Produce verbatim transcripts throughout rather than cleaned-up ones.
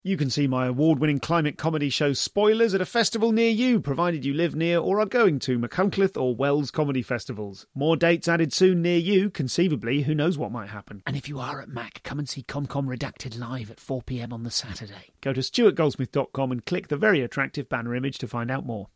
You can see my award-winning climate comedy show Spoilers at a festival near you, provided you live near or are going to Machynlleth or Wells comedy festivals. More dates added soon near you. Conceivably, who knows what might happen. And if you are at Mac, come and see ComCom Redacted live at four p.m. on the Saturday. Go to stuart goldsmith dot com and click the very attractive banner image to find out more.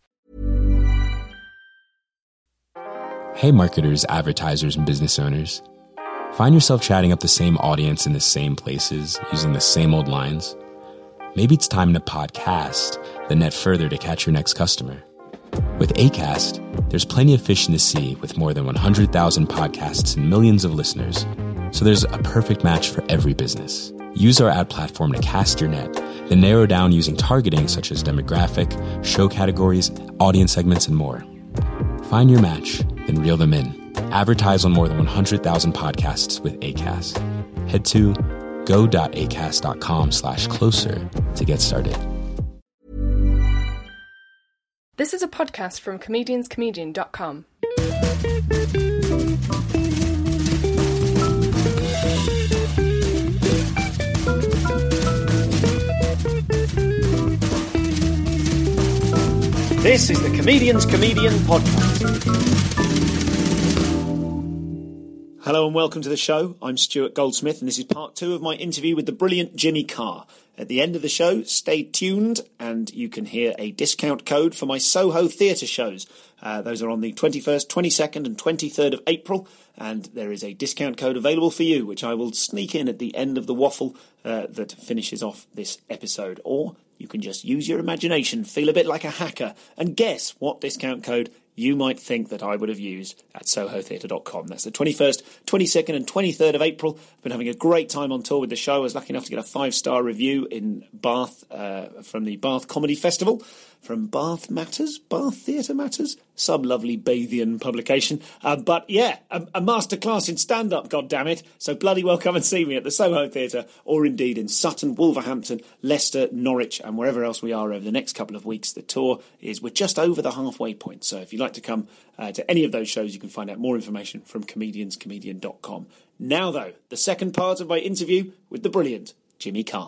Hey marketers, advertisers, and business owners. Find yourself chatting up the same audience in the same places, using the same old lines? Maybe it's time to podcast the net further to catch your next customer. With Acast, there's plenty of fish in the sea with more than one hundred thousand podcasts and millions of listeners. So there's a perfect match for every business. Use our ad platform to cast your net, then narrow down using targeting such as demographic, show categories, audience segments, and more. Find your match, then reel them in. Advertise on more than one hundred thousand podcasts with Acast. Head to go.acast.com slash closer to get started. This is a podcast from comedians comedian dot com. This is the Comedians Comedian Podcast. Hello and welcome to the show. I'm Stuart Goldsmith and this is part two of my interview with the brilliant Jimmy Carr. At the end of the show, stay tuned and you can hear a discount code for my Soho Theatre shows. Uh, those are on the twenty-first, twenty-second and twenty-third of April, and there is a discount code available for you, which I will sneak in at the end of the waffle uh, that finishes off this episode. Or you can just use your imagination, feel a bit like a hacker, and guess what discount code you might think that I would have used at soho theatre dot com. That's the twenty-first, twenty-second and twenty-third of April. I've been having a great time on tour with the show. I was lucky enough to get a five-star review in Bath uh, from the Bath Comedy Festival, from Bath Matters, Bath Theatre Matters, some lovely Bathian publication. Uh, but yeah, a, a masterclass in stand-up, goddammit. So bloody well come and see me at the Soho Theatre, or indeed in Sutton, Wolverhampton, Leicester, Norwich, and wherever else we are over the next couple of weeks. The tour is, we're just over the halfway point. So if you'd like to come uh, to any of those shows, you can find out more information from comedians comedian dot com. Now, though, the second part of my interview with the brilliant Jimmy Carr.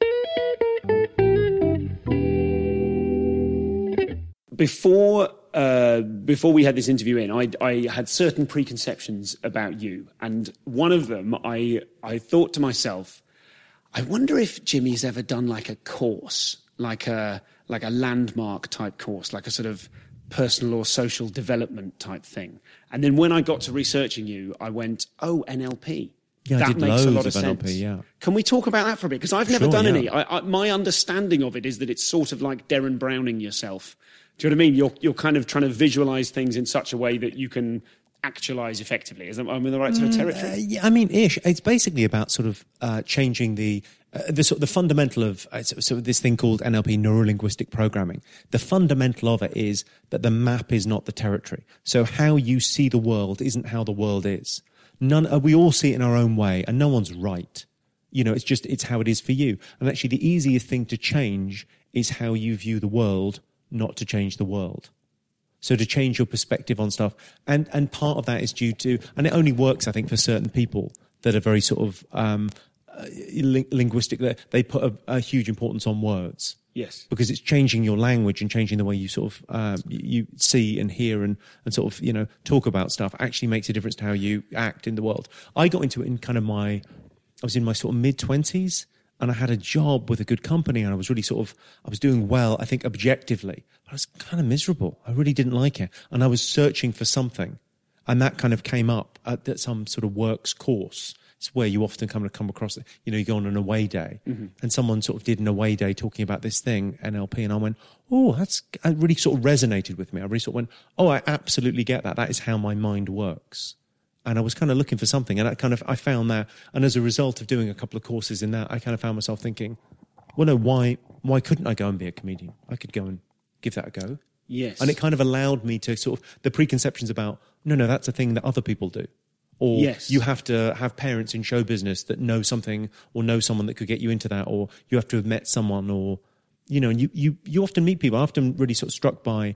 Before uh, before we had this interview in, I, I had certain preconceptions about you, and one of them, I I thought to myself, I wonder if Jimmy's ever done like a course, like a like a landmark type course, like a sort of personal or social development type thing. And then when I got to researching you, I went, oh, N L P. Yeah, that I did makes loads a lot of, of sense. N L P, yeah. Can we talk about that for a bit? Because I've never Sure, done yeah. any. I, I, my understanding of it is that it's sort of like Derren Browning yourself. Do you know what I mean? You're you're kind of trying to visualise things in such a way that you can actualise effectively. Is that, I'm in the right sort of territory? Uh, yeah, I mean, ish. It's basically about sort of uh, changing the uh, the sort of the fundamental of uh, so, so this thing called N L P, neuro-linguistic programming. The fundamental of it is that the map is not the territory. So how you see the world isn't how the world is. None. Uh, we all see it in our own way, and no one's right. You know, it's just it's how it is for you. And actually, the easiest thing to change is how you view the world, not to change the world. So to change your perspective on stuff. And and part of that is due to, and it only works, I think, for certain people that are very sort of um, uh, ling- linguistic. They put a, a huge importance on words. Yes. Because it's changing your language and changing the way you sort of um, you see and hear and, and sort of, you know, talk about stuff actually makes a difference to how you act in the world. I got into it in kind of my, I was in my sort of mid-twenties. And I had a job with a good company and I was really sort of, I was doing well, I think objectively. But I was kind of miserable. I really didn't like it. And I was searching for something. And that kind of came up at some sort of works course. It's where you often come to come across it. You know, you go on an away day mm-hmm. and someone sort of did an away day talking about this thing, N L P. And I went, oh, that's, it really sort of resonated with me. I really sort of went, oh, I absolutely get that. That is how my mind works. And I was kind of looking for something, and I kind of I found that. And as a result of doing a couple of courses in that, I kind of found myself thinking, well, no, why why couldn't I go and be a comedian? I could go and give that a go. Yes. And it kind of allowed me to sort of, the preconceptions about, no, no, that's a thing that other people do. Or yes. you have to have parents in show business that know something or know someone that could get you into that, or you have to have met someone, or, you know, and you, you, you often meet people. I'm often really sort of struck by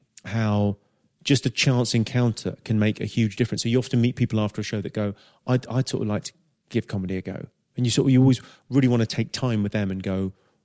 how just a chance encounter can make a huge difference. So you often meet people after a show that go, I'd, I'd sort of like to give comedy a go. And you sort of, you always really want to take time with them and go,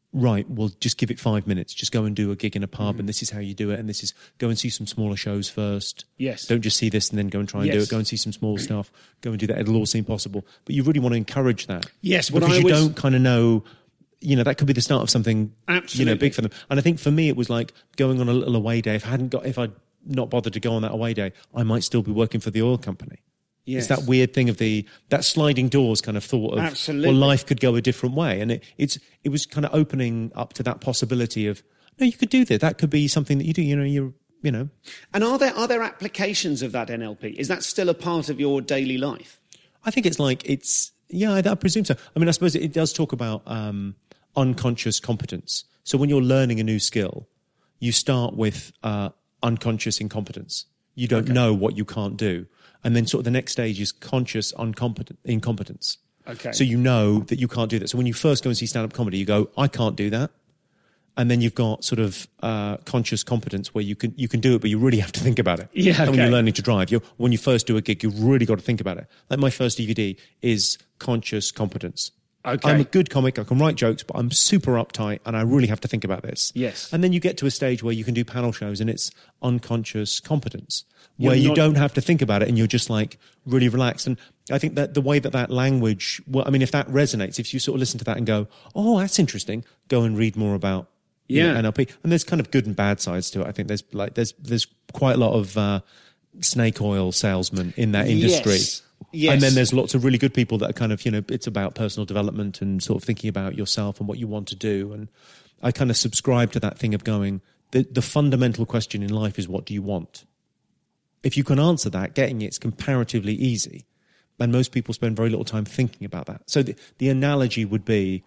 right, well, just give it five minutes. Just go and do a gig in a pub, mm. and this is how you do it. And this is, go and see some smaller shows first. Yes. Don't just see this and then go and try and yes. do it. Go and see some small stuff. Go and do that. It'll all seem possible. But you really want to encourage that. Yes. Because I you was... don't kind of know, you know, that could be the start of something, Absolutely. you know, big for them. And I think for me, it was like going on a little away day. If I hadn't got, if I'd not bothered to go on that away day, I might still be working for the oil company. Yes. It's that weird thing of the that sliding doors kind of thought of, Absolutely. well, life could go a different way, and it, it's it was kind of opening up to that possibility of, no, you could do that. That could be something that you do. You know, you're you know. And are there are there applications of that N L P? Is that still a part of your daily life? I think it's like it's yeah, I, I presume so. I mean, I suppose it, it does talk about um, unconscious competence. So when you're learning a new skill, you start with uh, unconscious incompetence. You don't okay. know what you can't do. And then sort of the next stage is conscious uncompetent, incompetence. Okay. So you know that you can't do that. So when you first go and see stand-up comedy, you go, I can't do that. And then you've got sort of uh, conscious competence where you can you can do it, but you really have to think about it. Yeah, okay. And when you're learning to drive, you're, when you first do a gig, you've really got to think about it. Like my first D V D is conscious competence. Okay. I'm a good comic, I can write jokes, but I'm super uptight and I really have to think about this. Yes. And then you get to a stage where you can do panel shows and it's unconscious competence, You're where you not- don't have to think about it and you're just like really relaxed. And I think that the way that that language, well, I mean, if that resonates, if you sort of listen to that and go, oh, that's interesting, go and read more about you Yeah. know, N L P. And there's kind of good and bad sides to it. I think there's like there's there's quite a lot of uh, snake oil salesmen in that industry. Yes. Yes. And then there's lots of really good people that are kind of, you know, it's about personal development and sort of thinking about yourself and what you want to do. And I kind of subscribe to that thing of going, the, the fundamental question in life is, what do you want? If you can answer that, getting it's comparatively easy. And most people spend very little time thinking about that. So the, the analogy would be,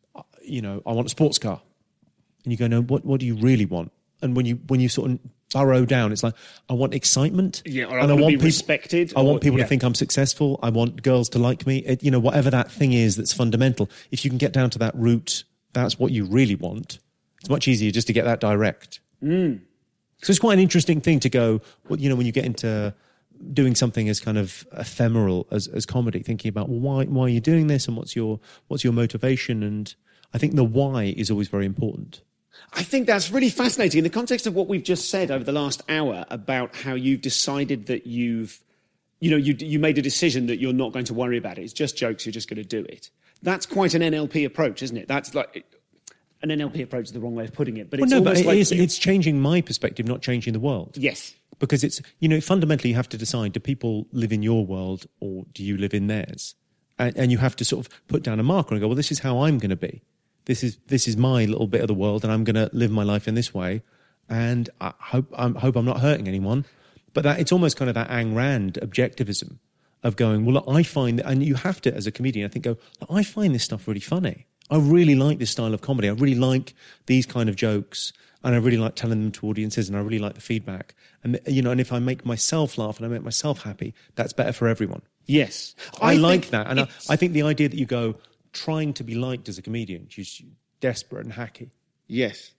you know, I want a sports car. And you go, no, what, what do you really want? And when you when you sort of burrow down, it's like, I want excitement. Yeah, or I and want to be people, respected. I or- want people yeah. to think I'm successful. I want girls to like me. It, you know, whatever that thing is that's fundamental. If you can get down to that root, that's what you really want. It's much easier just to get that direct. Mm. So it's quite an interesting thing to go, well, you know, when you get into doing something as kind of ephemeral as, as comedy, thinking about, well, why why are you doing this and what's your what's your motivation? And I think the why is always very important. I think that's really fascinating in the context of what we've just said over the last hour about how you've decided that you've, you know, you you made a decision that you're not going to worry about it. It's just jokes. You're just going to do it. That's quite an N L P approach, isn't it? That's like an N L P approach is the wrong way of putting it, but Well, it's no, but almost it like is, it's changing my perspective, not changing the world. yes, Because it's, you know, fundamentally you have to decide, do people live in your world or do you live in theirs? And, and you have to sort of put down a marker and go, well, this is how I'm going to be. This is this is my little bit of the world, and I'm going to live my life in this way. And I hope I hope I'm not hurting anyone. But that it's almost kind of that Ayn Rand objectivism of going, well, look, I find, and you have to, as a comedian, I think, go, look, I find this stuff really funny. I really like this style of comedy. I really like these kind of jokes, and I really like telling them to audiences, and I really like the feedback. And you know, and if I make myself laugh and I make myself happy, that's better for everyone. yes. I, like think that, and I, it's- I think the idea that you go trying to be liked as a comedian, just desperate and hacky. Yes.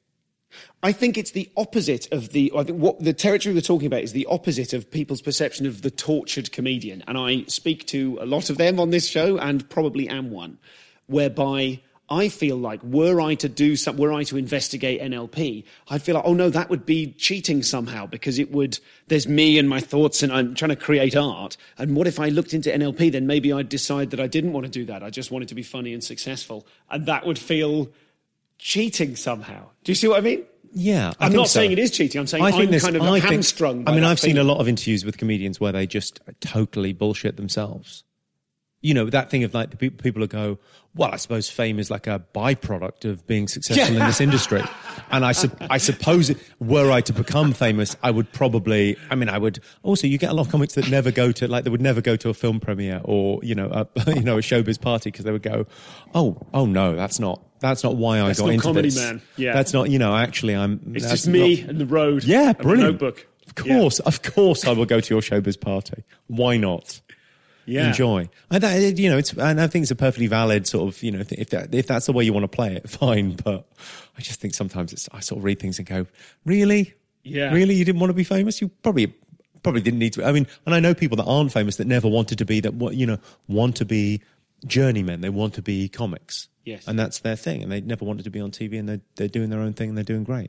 I think it's the opposite of the, I think what the territory we're talking about is the opposite of people's perception of the tortured comedian. And I speak to a lot of them on this show and probably am one, whereby I feel like were I to do some, were I to investigate N L P, I'd feel like, oh no, that would be cheating somehow because it would, there's me and my thoughts and I'm trying to create art. And what if I looked into N L P? Then maybe I'd decide that I didn't want to do that. I just wanted to be funny and successful. And that would feel cheating somehow. Do you see what I mean? Yeah, I I'm think not so. saying it is cheating. I'm saying I think I'm there's- kind of I think- hamstrung by I mean, that I've seen a feeling. lot of interviews with comedians where they just totally bullshit themselves. You know, that thing of like the pe- people who go, well, I suppose fame is like a byproduct of being successful in this industry. And I, su- I suppose it, were I to become famous, I would probably, I mean, I would also, you get a lot of comics that never go to, like they would never go to a film premiere or, you know, a, you know, a showbiz party because they would go, oh, oh no, that's not, that's not why I That's got not into comedy, this. man. Yeah. That's not, you know, actually I'm. It's that's just me not- and the road. Yeah, and the brilliant. notebook. Of course, of course, I will go to your showbiz party. Why not? Yeah. Enjoy. And that, you know, it's, and I think it's a perfectly valid sort of, you know, if that, if that's the way you want to play it, fine. But I just think sometimes it's, I sort of read things and go, really? Yeah. Really? You didn't want to be famous? You probably, probably didn't need to. I mean, and I know people that aren't famous that never wanted to be, that, you know, want to be journeymen. They want to be comics. Yes. And that's their thing. And they never wanted to be on T V, and they're, they're doing their own thing, and they're doing great.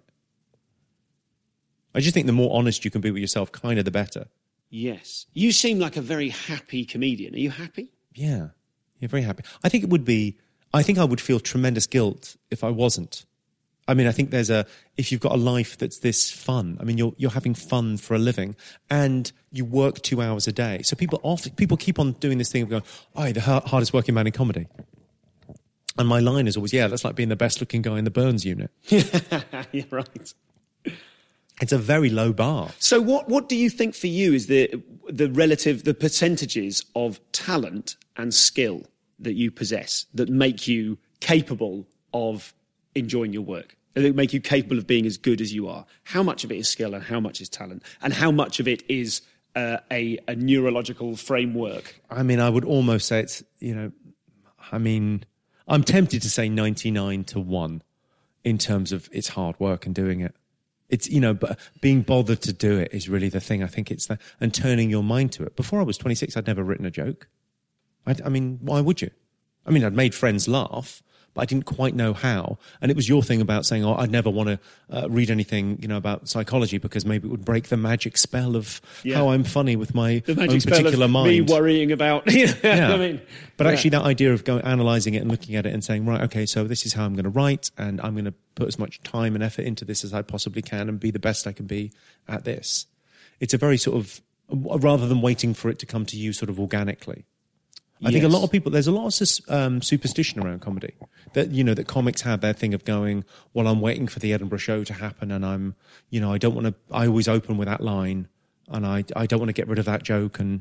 I just think the more honest you can be with yourself, kind of the better. Yes. You seem like a very happy comedian. Are you happy? Yeah. You're very happy. I think it would be, I think I would feel tremendous guilt if I wasn't. I mean, I think there's a, if you've got a life that's this fun, I mean, you're, you're having fun for a living, and you work two hours a day. So people often, people keep on doing this thing of going, oh, the hardest working man in comedy. And my line is always, yeah, that's like being the best looking guy in the Burns unit. Yeah, right. It's a very low bar. So what, what do you think for you is the the relative, the percentages of talent and skill that you possess that make you capable of enjoying your work, that make you capable of being as good as you are? How much of it is skill and how much is talent? And how much of it is uh, a, a neurological framework? I mean, I would almost say it's, you know, I mean, I'm tempted to say ninety-nine to one in terms of it's hard work and doing it. It's, you know, but being bothered to do it is really the thing. I think it's that, and turning your mind to it. Before I was twenty-six, I'd never written a joke. I'd, I mean, why would you? I mean, I'd made friends laugh, but I didn't quite know how. And it was your thing about saying, oh, I'd never want to uh, read anything, you know, about psychology because maybe it would break the magic spell of yeah. how I'm funny with my the own magic spell particular of mind. Me worrying about, you know, yeah. I mean, but yeah. actually that idea of going, analysing it and looking at it and saying, right, okay, so this is how I'm going to write, and I'm going to put as much time and effort into this as I possibly can and be the best I can be at this. It's a very sort of, rather than waiting for it to come to you sort of organically. I yes. think a lot of people, there's a lot of um, superstition around comedy. That, you know, that comics have their thing of going, well, I'm waiting for the Edinburgh show to happen, and I'm, you know, I don't want to, I always open with that line, and I, I don't want to get rid of that joke. And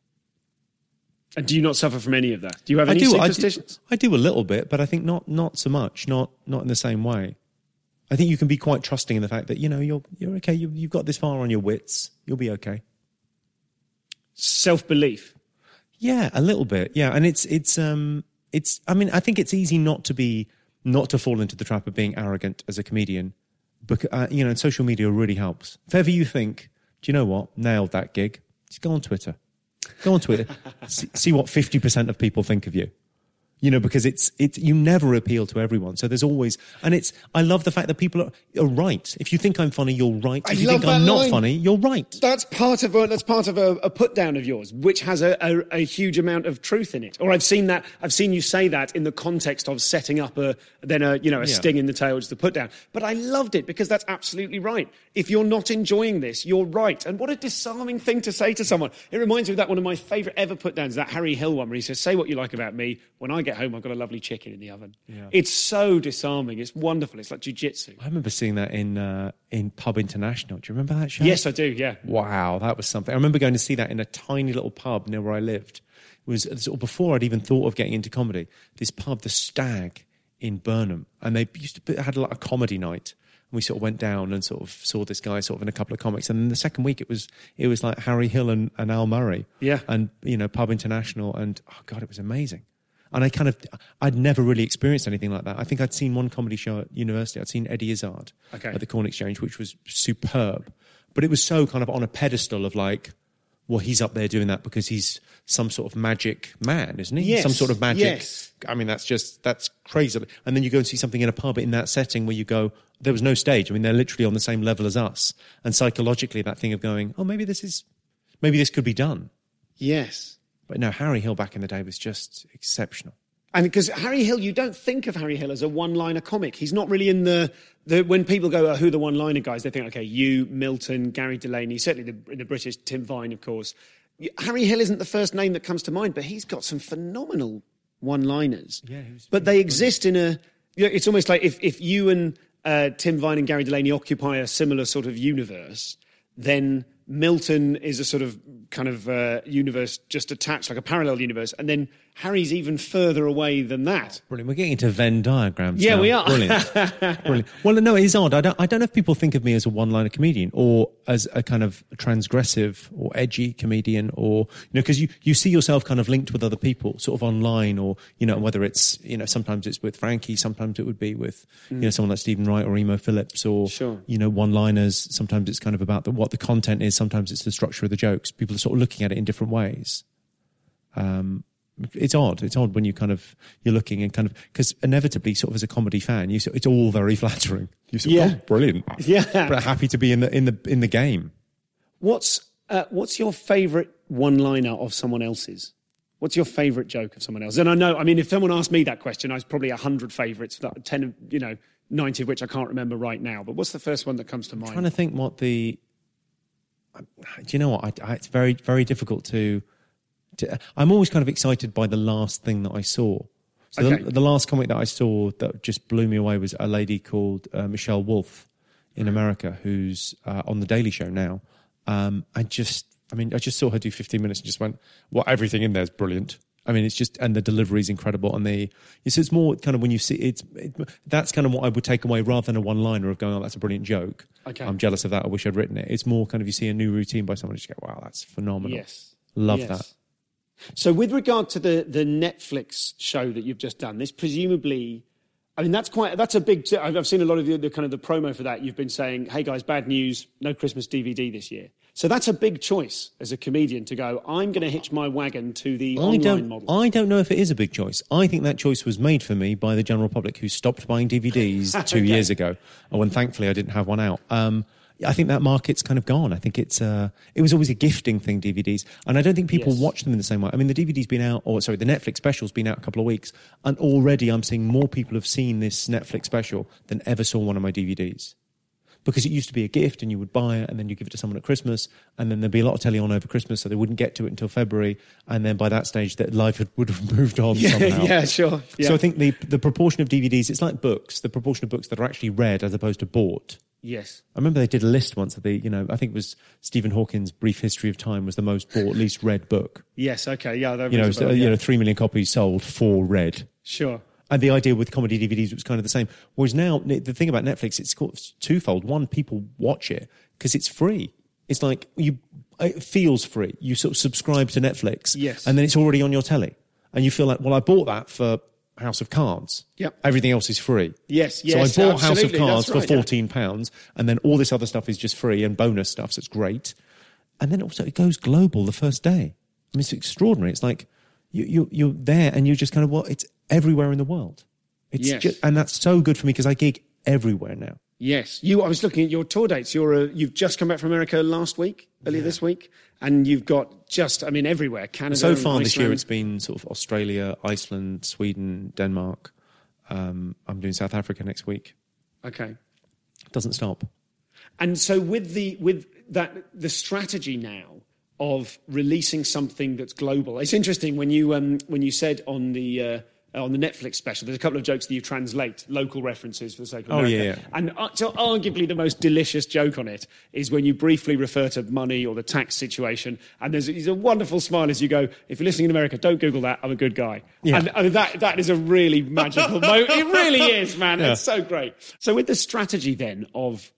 And do you not suffer from any of that? Do you have any I do, superstitions? I do, I do a little bit, but I think not not so much, not not in the same way. I think you can be quite trusting in the fact that, you know, you're you're okay, you, you've got this far on your wits, you'll be okay. Self-belief. Yeah, a little bit. Yeah, and it's it's um it's I mean, I think it's easy not to be not to fall into the trap of being arrogant as a comedian, because uh, you know, and social media really helps. If ever you think, do you know what, nailed that gig, just go on Twitter. Go on Twitter, see, see what fifty percent of people think of you. You know, because it's, it's, you never appeal to everyone. So there's always, and it's, I love the fact that people are, are right. If you think I'm funny, you're right. If I you love think I'm that not line. funny, you're right. That's part of a, that's part of a, a put down of yours, which has a, a, a huge amount of truth in it. Or I've seen that, I've seen you say that in the context of setting up a, then a, you know, a Yeah. sting in the tail, which is the put down. But I loved it because that's absolutely right. If you're not enjoying this, you're right. And what a disarming thing to say to someone. It reminds me of that one of my favourite ever put downs, that Harry Hill one, where he says, say what you like about me. When I get home, I've got a lovely chicken in the oven. Yeah. It's so disarming. It's wonderful. It's like jiu-jitsu. I remember seeing that in, uh, in Pub International. Do you remember that show? Yes, I do, yeah. Wow, that was something. I remember going to see that in a tiny little pub near where I lived. It was sort of before I'd even thought of getting into comedy. This pub, the Stag in Burnham, and they used to put, had like a comedy night. And we sort of went down and sort of saw this guy sort of in a couple of comics. And then the second week it was it was like Harry Hill and, and Al Murray. Yeah. And, you know, Pub International. And, oh, God, it was amazing. And I kind of, I'd never really experienced anything like that. I think I'd seen one comedy show at university. I'd seen Eddie Izzard Okay. at the Corn Exchange, which was superb. But it was so kind of on a pedestal of like, well, he's up there doing that because he's some sort of magic man, isn't he? Yes, Some sort of magic. yes. I mean, that's just, that's crazy. And then you go and see something in a pub in that setting where you go, there was no stage. I mean, they're literally on the same level as us. And psychologically, that thing of going, oh, maybe this is, maybe this could be done. Yes. But no, Harry Hill back in the day was just exceptional. And because Harry Hill, you don't think of Harry Hill as a one-liner comic. He's not really in the... the when people go, oh, who are the one-liner guys, they think, okay, you, Milton, Gary Delaney, certainly the, the British, Tim Vine, of course. Harry Hill isn't the first name that comes to mind, but he's got some phenomenal one-liners. Yeah, he was but they exist in a... You know, it's almost like if, if you and uh, Tim Vine and Gary Delaney occupy a similar sort of universe, then Milton is a sort of kind of uh, universe just attached, like a parallel universe, and then Harry's even further away than that. Brilliant. We're getting into Venn diagrams Yeah, now. we are. Brilliant. Brilliant. Well, no, it is odd. I don't, I don't know if people think of me as a one-liner comedian or as a kind of transgressive or edgy comedian, or, you know, because you, you see yourself kind of linked with other people sort of online, or, you know, whether it's, you know, sometimes it's with Frankie, sometimes it would be with, mm. you know, someone like Stephen Wright or Emo Phillips, or, sure. you know, one-liners. Sometimes it's kind of about the, what the content is. Sometimes it's the structure of the jokes. People are sort of looking at it in different ways. Um, it's odd. It's odd when you kind of you're looking and kind of because inevitably, sort of as a comedy fan, you sort- it's all very flattering. You sort of, Yeah. oh, brilliant, Yeah. but happy to be in the in the in the game. What's uh, what's your favourite one-liner of someone else's? What's your favourite joke of someone else? And I know, I mean, if someone asked me that question, I was probably a hundred favourites, ten, of, you know, ninety of which I can't remember right now. But what's the first one that comes to mind? I'm trying to think what the. Do you know what? I, I, it's very very difficult to, to. I'm always kind of excited by the last thing that I saw. So Okay. the, the last comic that I saw that just blew me away was a lady called uh, Michelle Wolf in America, who's uh, on the Daily Show now. Um, I just, I mean, I just saw her do fifteen minutes and just went, "Well, everything in there is brilliant." I mean, it's just, and the delivery is incredible. And the, it's, it's more kind of when you see it's, it, that's kind of what I would take away rather than a one-liner of going, "Oh, that's a brilliant joke." Okay. I'm jealous of that. I wish I'd written it. It's more kind of you see a new routine by someone and you just go, "Wow, that's phenomenal." Yes. Love Yes. that. So with regard to the, the Netflix show that you've just done, this presumably, I mean, that's quite, that's a big, I've I've seen a lot of the, the kind of the promo for that. You've been saying, "Hey guys, bad news, no Christmas D V D this year." So that's a big choice as a comedian to go, I'm going to hitch my wagon to the I online don't, model. I don't know if it is a big choice. I think that choice was made for me by the general public who stopped buying D V Ds two Okay. years ago, when thankfully I didn't have one out. Um, I think that market's kind of gone. I think it's uh, it was always a gifting thing, D V Ds, and I don't think people Yes. watch them in the same way. I mean, the D V D's been out, or sorry, the Netflix special's been out a couple of weeks, and already I'm seeing more people have seen this Netflix special than ever saw one of my D V Ds. Because it used to be a gift and you would buy it and then you give it to someone at Christmas and then there'd be a lot of telly on over Christmas so they wouldn't get to it until February and then by that stage that life had, would have moved on yeah, somehow. yeah, sure. Yeah. So I think the the proportion of D V Ds, it's like books, the proportion of books that are actually read as opposed to bought. Yes. I remember they did a list once of the, you know, I think it was Stephen Hawking's Brief History of Time was the most bought, least read book. Yes, okay, yeah. that You know, rings a so, bell, you yeah. know, three million copies sold, four read. Sure. And the idea with comedy D V Ds was kind of the same. Whereas now, the thing about Netflix, it's called- it's twofold. One, people watch it because it's free. It's like you, it feels free. You sort of subscribe to Netflix, Yes. and then it's already on your telly, and you feel like, well, I bought that for House of Cards. Yep. Everything else is free. Yes, yes, So I bought House of absolutely, Cards that's right, for yeah. fourteen pounds, and then all this other stuff is just free and bonus stuff, so it's great. And then also it goes global the first day. I mean, it's extraordinary. It's like you, you, you're there, and you're just kind of, well, it's everywhere in the world. It's Yes. just, and that's so good for me because I gig everywhere now. Yes, you. I was looking at your tour dates. You're a, you've just come back from America last week, earlier this week, and you've got just, I mean, everywhere. Canada. So and far this year, Iceland. it's been sort of Australia, Iceland, Sweden, Denmark. Um, I'm doing South Africa next week. Okay. It doesn't stop. And so with the with that the strategy now of releasing something that's global. It's interesting when you um, when you said on the uh, on the Netflix special, there's a couple of jokes that you translate local references for the sake of Oh, America. yeah, yeah. And uh, so arguably the most delicious joke on it is when you briefly refer to money or the tax situation, and there's, there's a wonderful smile as you go, "If you're listening in America, don't Google that. I'm a good guy." Yeah. And uh, that that is a really magical moment. It really is, man. Yeah. It's so great. So with the strategy then of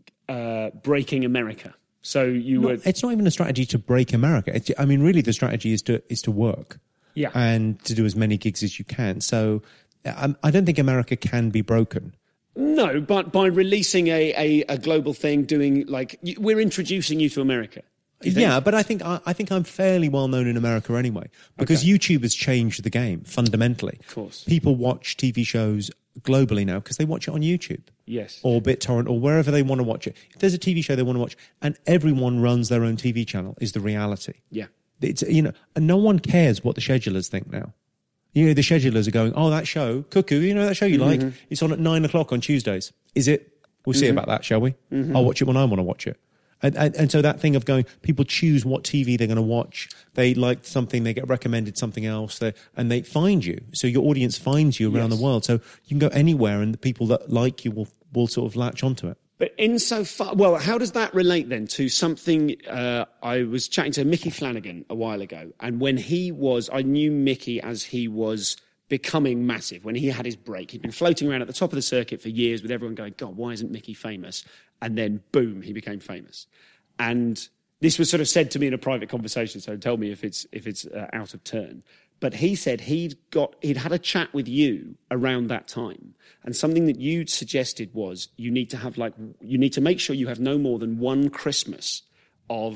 uh, breaking America. So you No, were, it's not even a strategy to break America. It's, I mean, really, the strategy is to is to work, Yeah. and to do as many gigs as you can. So, um, I don't think America can be broken. no, but by releasing a, a, a global thing, doing like, you- we're introducing you to America. Do you think? Yeah, but I think I, I think I'm fairly well known in America anyway because Okay. YouTube has changed the game fundamentally. Of course. People watch T V shows globally now because they watch it on YouTube. Yes. Or BitTorrent or wherever they want to watch it. If there's a T V show they want to watch, and everyone runs their own T V channel, is the reality. Yeah. It's, you know, and no one cares what the schedulers think now. You know, the schedulers are going, "Oh, that show, Cuckoo, you know that show you Mm-hmm. like? It's on at nine o'clock on Tuesdays. Is it? We'll see about that, shall we? Mm-hmm. I'll watch it when I want to watch it." And, and, and so that thing of going, people choose what T V they're going to watch. They like something, they get recommended something else, they, and they find you. So your audience finds you around Yes. the world. So you can go anywhere, and the people that like you will will sort of latch onto it. But insofar, well, how does that relate then to something? Uh, I was chatting to Mickey Flanagan a while ago, and when he was, I knew Mickey as he was becoming massive, when he had his break. He'd been floating around at the top of the circuit for years with everyone going, "God, why isn't Mickey famous?" And then, boom, he became famous. And this was sort of said to me in a private conversation, so tell me if it's if it's uh, out of turn. But he said he'd got he'd had a chat with you around that time, and something that you'd suggested was you need to have like you need to make sure you have no more than one Christmas of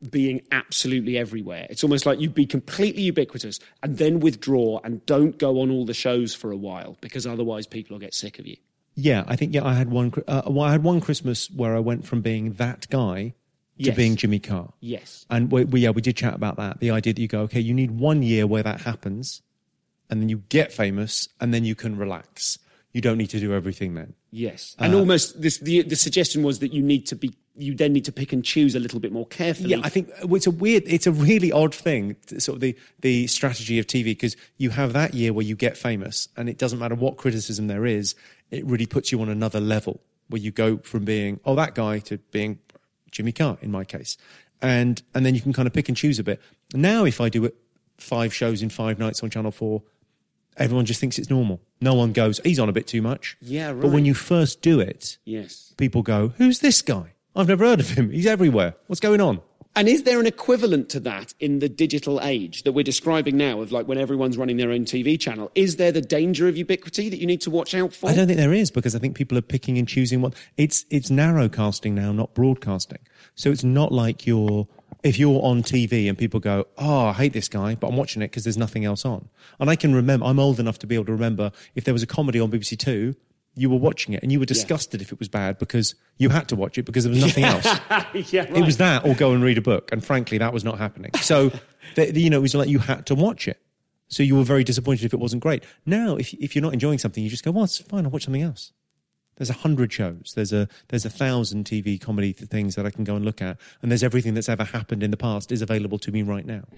being absolutely everywhere. It's almost like you'd be completely ubiquitous and then withdraw and don't go on all the shows for a while because otherwise people will get sick of you. Yeah, I think yeah, I had one. Uh, well, I had one Christmas where I went from being that guy to Yes. being Jimmy Carr. Yes. And we, we, yeah, we did chat about that. The idea that you go, okay, you need one year where that happens, and then you get famous, and then you can relax. You don't need to do everything then. Yes. And uh, almost this, the the suggestion was that you need to be, you then need to pick and choose a little bit more carefully. Yeah, I think it's a weird, it's a really odd thing, sort of the, the strategy of T V, because you have that year where you get famous, and it doesn't matter what criticism there is, it really puts you on another level where you go from being, oh, that guy, to being Jimmy Carr, in my case. And and then you can kind of pick and choose a bit. Now, if I do it five shows in five nights on Channel four, everyone just thinks it's normal. No one goes, he's on a bit too much. Yeah, right. But when you first do it, yes, people go, who's this guy? I've never heard of him. He's everywhere. What's going on? And is there an equivalent to that in the digital age that we're describing now, of like when everyone's running their own T V channel? Is there the danger of ubiquity that you need to watch out for? I don't think there is, because I think people are picking and choosing what... It's it's narrowcasting now, not broadcasting. So it's not like you're... If you're on T V and people go, oh, I hate this guy, but I'm watching it because there's nothing else on. And I can remember, I'm old enough to be able to remember, if there was a comedy on B B C Two, you were watching it and you were disgusted yeah. if it was bad because you had to watch it because there was nothing else. yeah, right. It was that or go and read a book. And frankly, that was not happening. So, the, the, you know, it was like you had to watch it. So you were very disappointed if it wasn't great. Now, if if you're not enjoying something, you just go, well, it's fine, I'll watch something else. There's a hundred shows. There's a there's a thousand T V comedy th- things that I can go and look at. And there's everything that's ever happened in the past is available to me right now.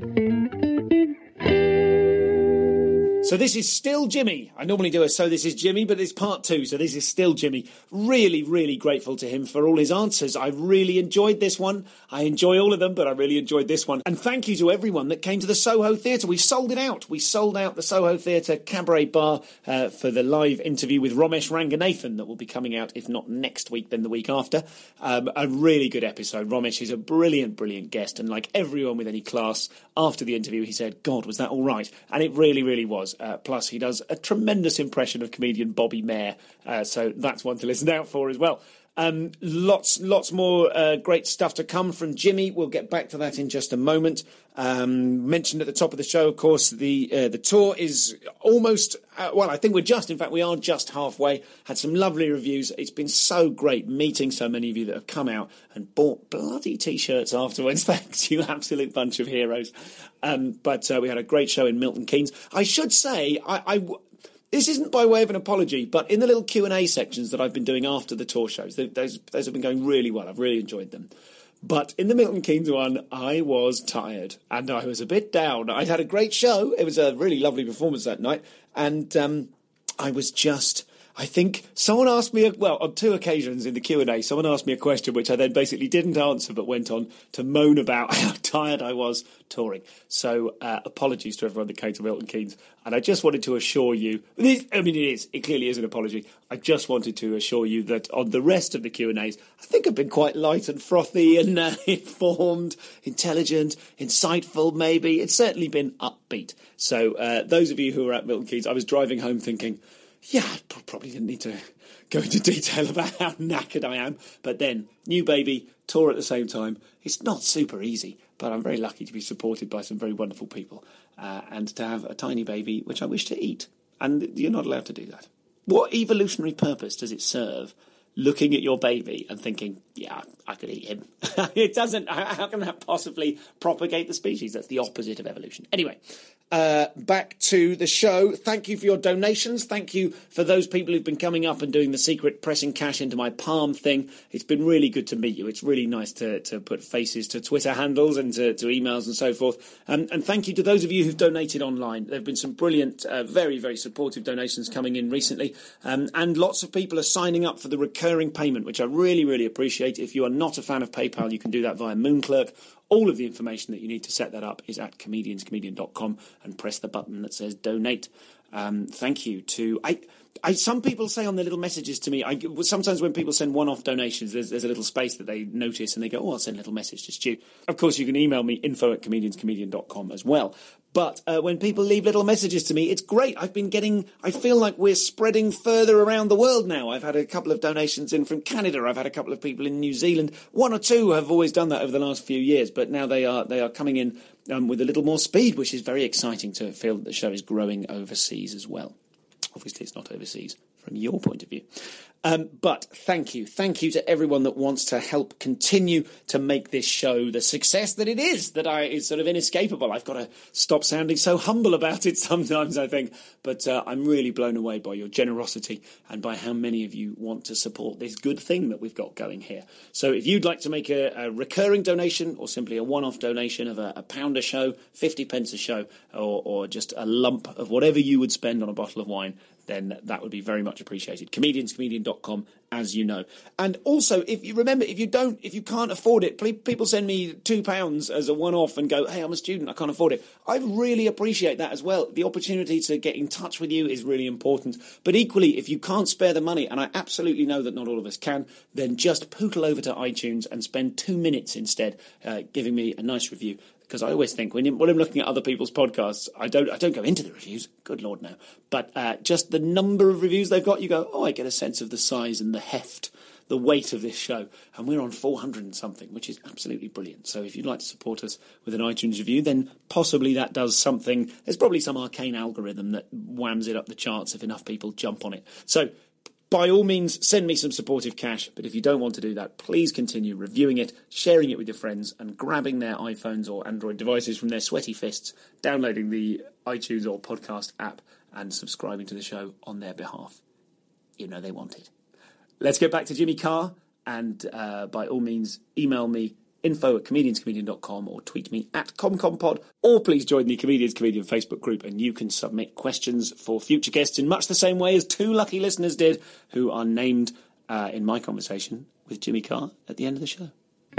So this is still Jimmy. I normally do a So This Is Jimmy, but it's part two, so this is still Jimmy. Really, really grateful to him for all his answers. I really enjoyed this one. I enjoy all of them, but I really enjoyed this one. And thank you to everyone that came to the Soho Theatre. We sold it out. We sold out the Soho Theatre Cabaret Bar uh, for the live interview with Romesh Ranganathan that will be coming out, if not next week, then the week after. Um, a really good episode. Romesh is a brilliant, brilliant guest, and like everyone with any class, after the interview, he said, God, was that all right? And it really, really was. Uh, plus, he does a tremendous impression of comedian Bobby Mayer, uh, so that's one to listen out for as well. Um, lots, lots more uh, great stuff to come from Jimmy. We'll get back to that in just a moment. Um, mentioned at the top of the show, of course, the uh, the tour is almost, uh, well, I think we're just, in fact, we are just halfway. Had some lovely reviews. It's been so great meeting so many of you that have come out and bought bloody T-shirts afterwards. Thanks, you absolute bunch of heroes. Um, but uh, we had a great show in Milton Keynes. I should say, I... I This isn't by way of an apology, but in the little Q and A sections that I've been doing after the tour shows, those, those have been going really well. I've really enjoyed them. But in the Milton Keynes one, I was tired and I was a bit down. I'd had a great show. It was a really lovely performance that night. And um, I was just... I think someone asked me, well, on two occasions in the Q and A, someone asked me a question which I then basically didn't answer but went on to moan about how tired I was touring. So uh, apologies to everyone that came to Milton Keynes. And I just wanted to assure you, I mean, it is, it clearly is an apology. I just wanted to assure you that on the rest of the Q and A's, I think I've been quite light and frothy and uh, informed, intelligent, insightful maybe. It's certainly been upbeat. So uh, those of you who were at Milton Keynes, I was driving home thinking, yeah, I probably didn't need to go into detail about how knackered I am. But then, new baby, tour at the same time. It's not super easy, but I'm very lucky to be supported by some very wonderful people uh, and to have a tiny baby, which I wish to eat. And you're not allowed to do that. What evolutionary purpose does it serve looking at your baby and thinking, yeah, I could eat him? It doesn't. How can that possibly propagate the species? That's the opposite of evolution. Anyway, uh, back to the show. Thank you for your donations. Thank you for those people who've been coming up and doing the secret pressing cash into my palm thing. It's been really good to meet you. It's really nice to, to put faces to Twitter handles and to, to emails and so forth. Um, and thank you to those of you who've donated online. There have been some brilliant, uh, very, very supportive donations coming in recently. Um, and lots of people are signing up for the recurring payment, which I really, really appreciate. If you are not a fan of PayPal, you can do that via Moonclerk. All of the information that you need to set that up is at comedians comedian dot com and press the button that says donate. Um, thank you to... I, I, some people say on their little messages to me, I, sometimes when people send one-off donations, there's, there's a little space that they notice and they go, oh, I'll send a little message to Stu. Of course, you can email me, info at comedians comedian dot com as well. But uh, when people leave little messages to me, it's great. I've been getting, I feel like we're spreading further around the world now. I've had a couple of donations in from Canada. I've had a couple of people in New Zealand. One or two have always done that over the last few years, but now they are they are coming in um, with a little more speed, which is very exciting to feel that the show is growing overseas as well. Obviously, it's not overseas from your point of view. Um, but thank you. Thank you to everyone that wants to help continue to make this show the success that it is, that I is sort of inescapable. I've got to stop sounding so humble about it sometimes, I think. But uh, I'm really blown away by your generosity and by how many of you want to support this good thing that we've got going here. So if you'd like to make a, a recurring donation or simply a one-off donation of a, a pound a show, fifty pence a show, or, or just a lump of whatever you would spend on a bottle of wine, then that would be very much appreciated. comedians comedian dot com, as you know. And also, if you remember, if you don't, if you can't afford it, please, people send me two pounds as a one-off and go, hey, I'm a student, I can't afford it. I really appreciate that as well. The opportunity to get in touch with you is really important. But equally, if you can't spare the money, and I absolutely know that not all of us can, then just pootle over to iTunes and spend two minutes instead uh, giving me a nice review. Because I always think when, you, when I'm looking at other people's podcasts, I don't I don't go into the reviews. Good Lord, no. But uh, just the number of reviews they've got, you go, oh, I get a sense of the size and the heft, the weight of this show. And we're on four hundred and something, which is absolutely brilliant. So if you'd like to support us with an iTunes review, then possibly that does something. There's probably some arcane algorithm that whams it up the charts if enough people jump on it. So by all means, send me some supportive cash, but if you don't want to do that, please continue reviewing it, sharing it with your friends, and grabbing their iPhones or Android devices from their sweaty fists, downloading the iTunes or podcast app, and subscribing to the show on their behalf. You know they want it. Let's get back to Jimmy Carr, and uh, by all means, email me, info at comedians comedian dot com, or tweet me at ComComPod, or please join the Comedians Comedian Facebook group and you can submit questions for future guests in much the same way as two lucky listeners did, who are named uh, in my conversation with Jimmy Carr at the end of the show.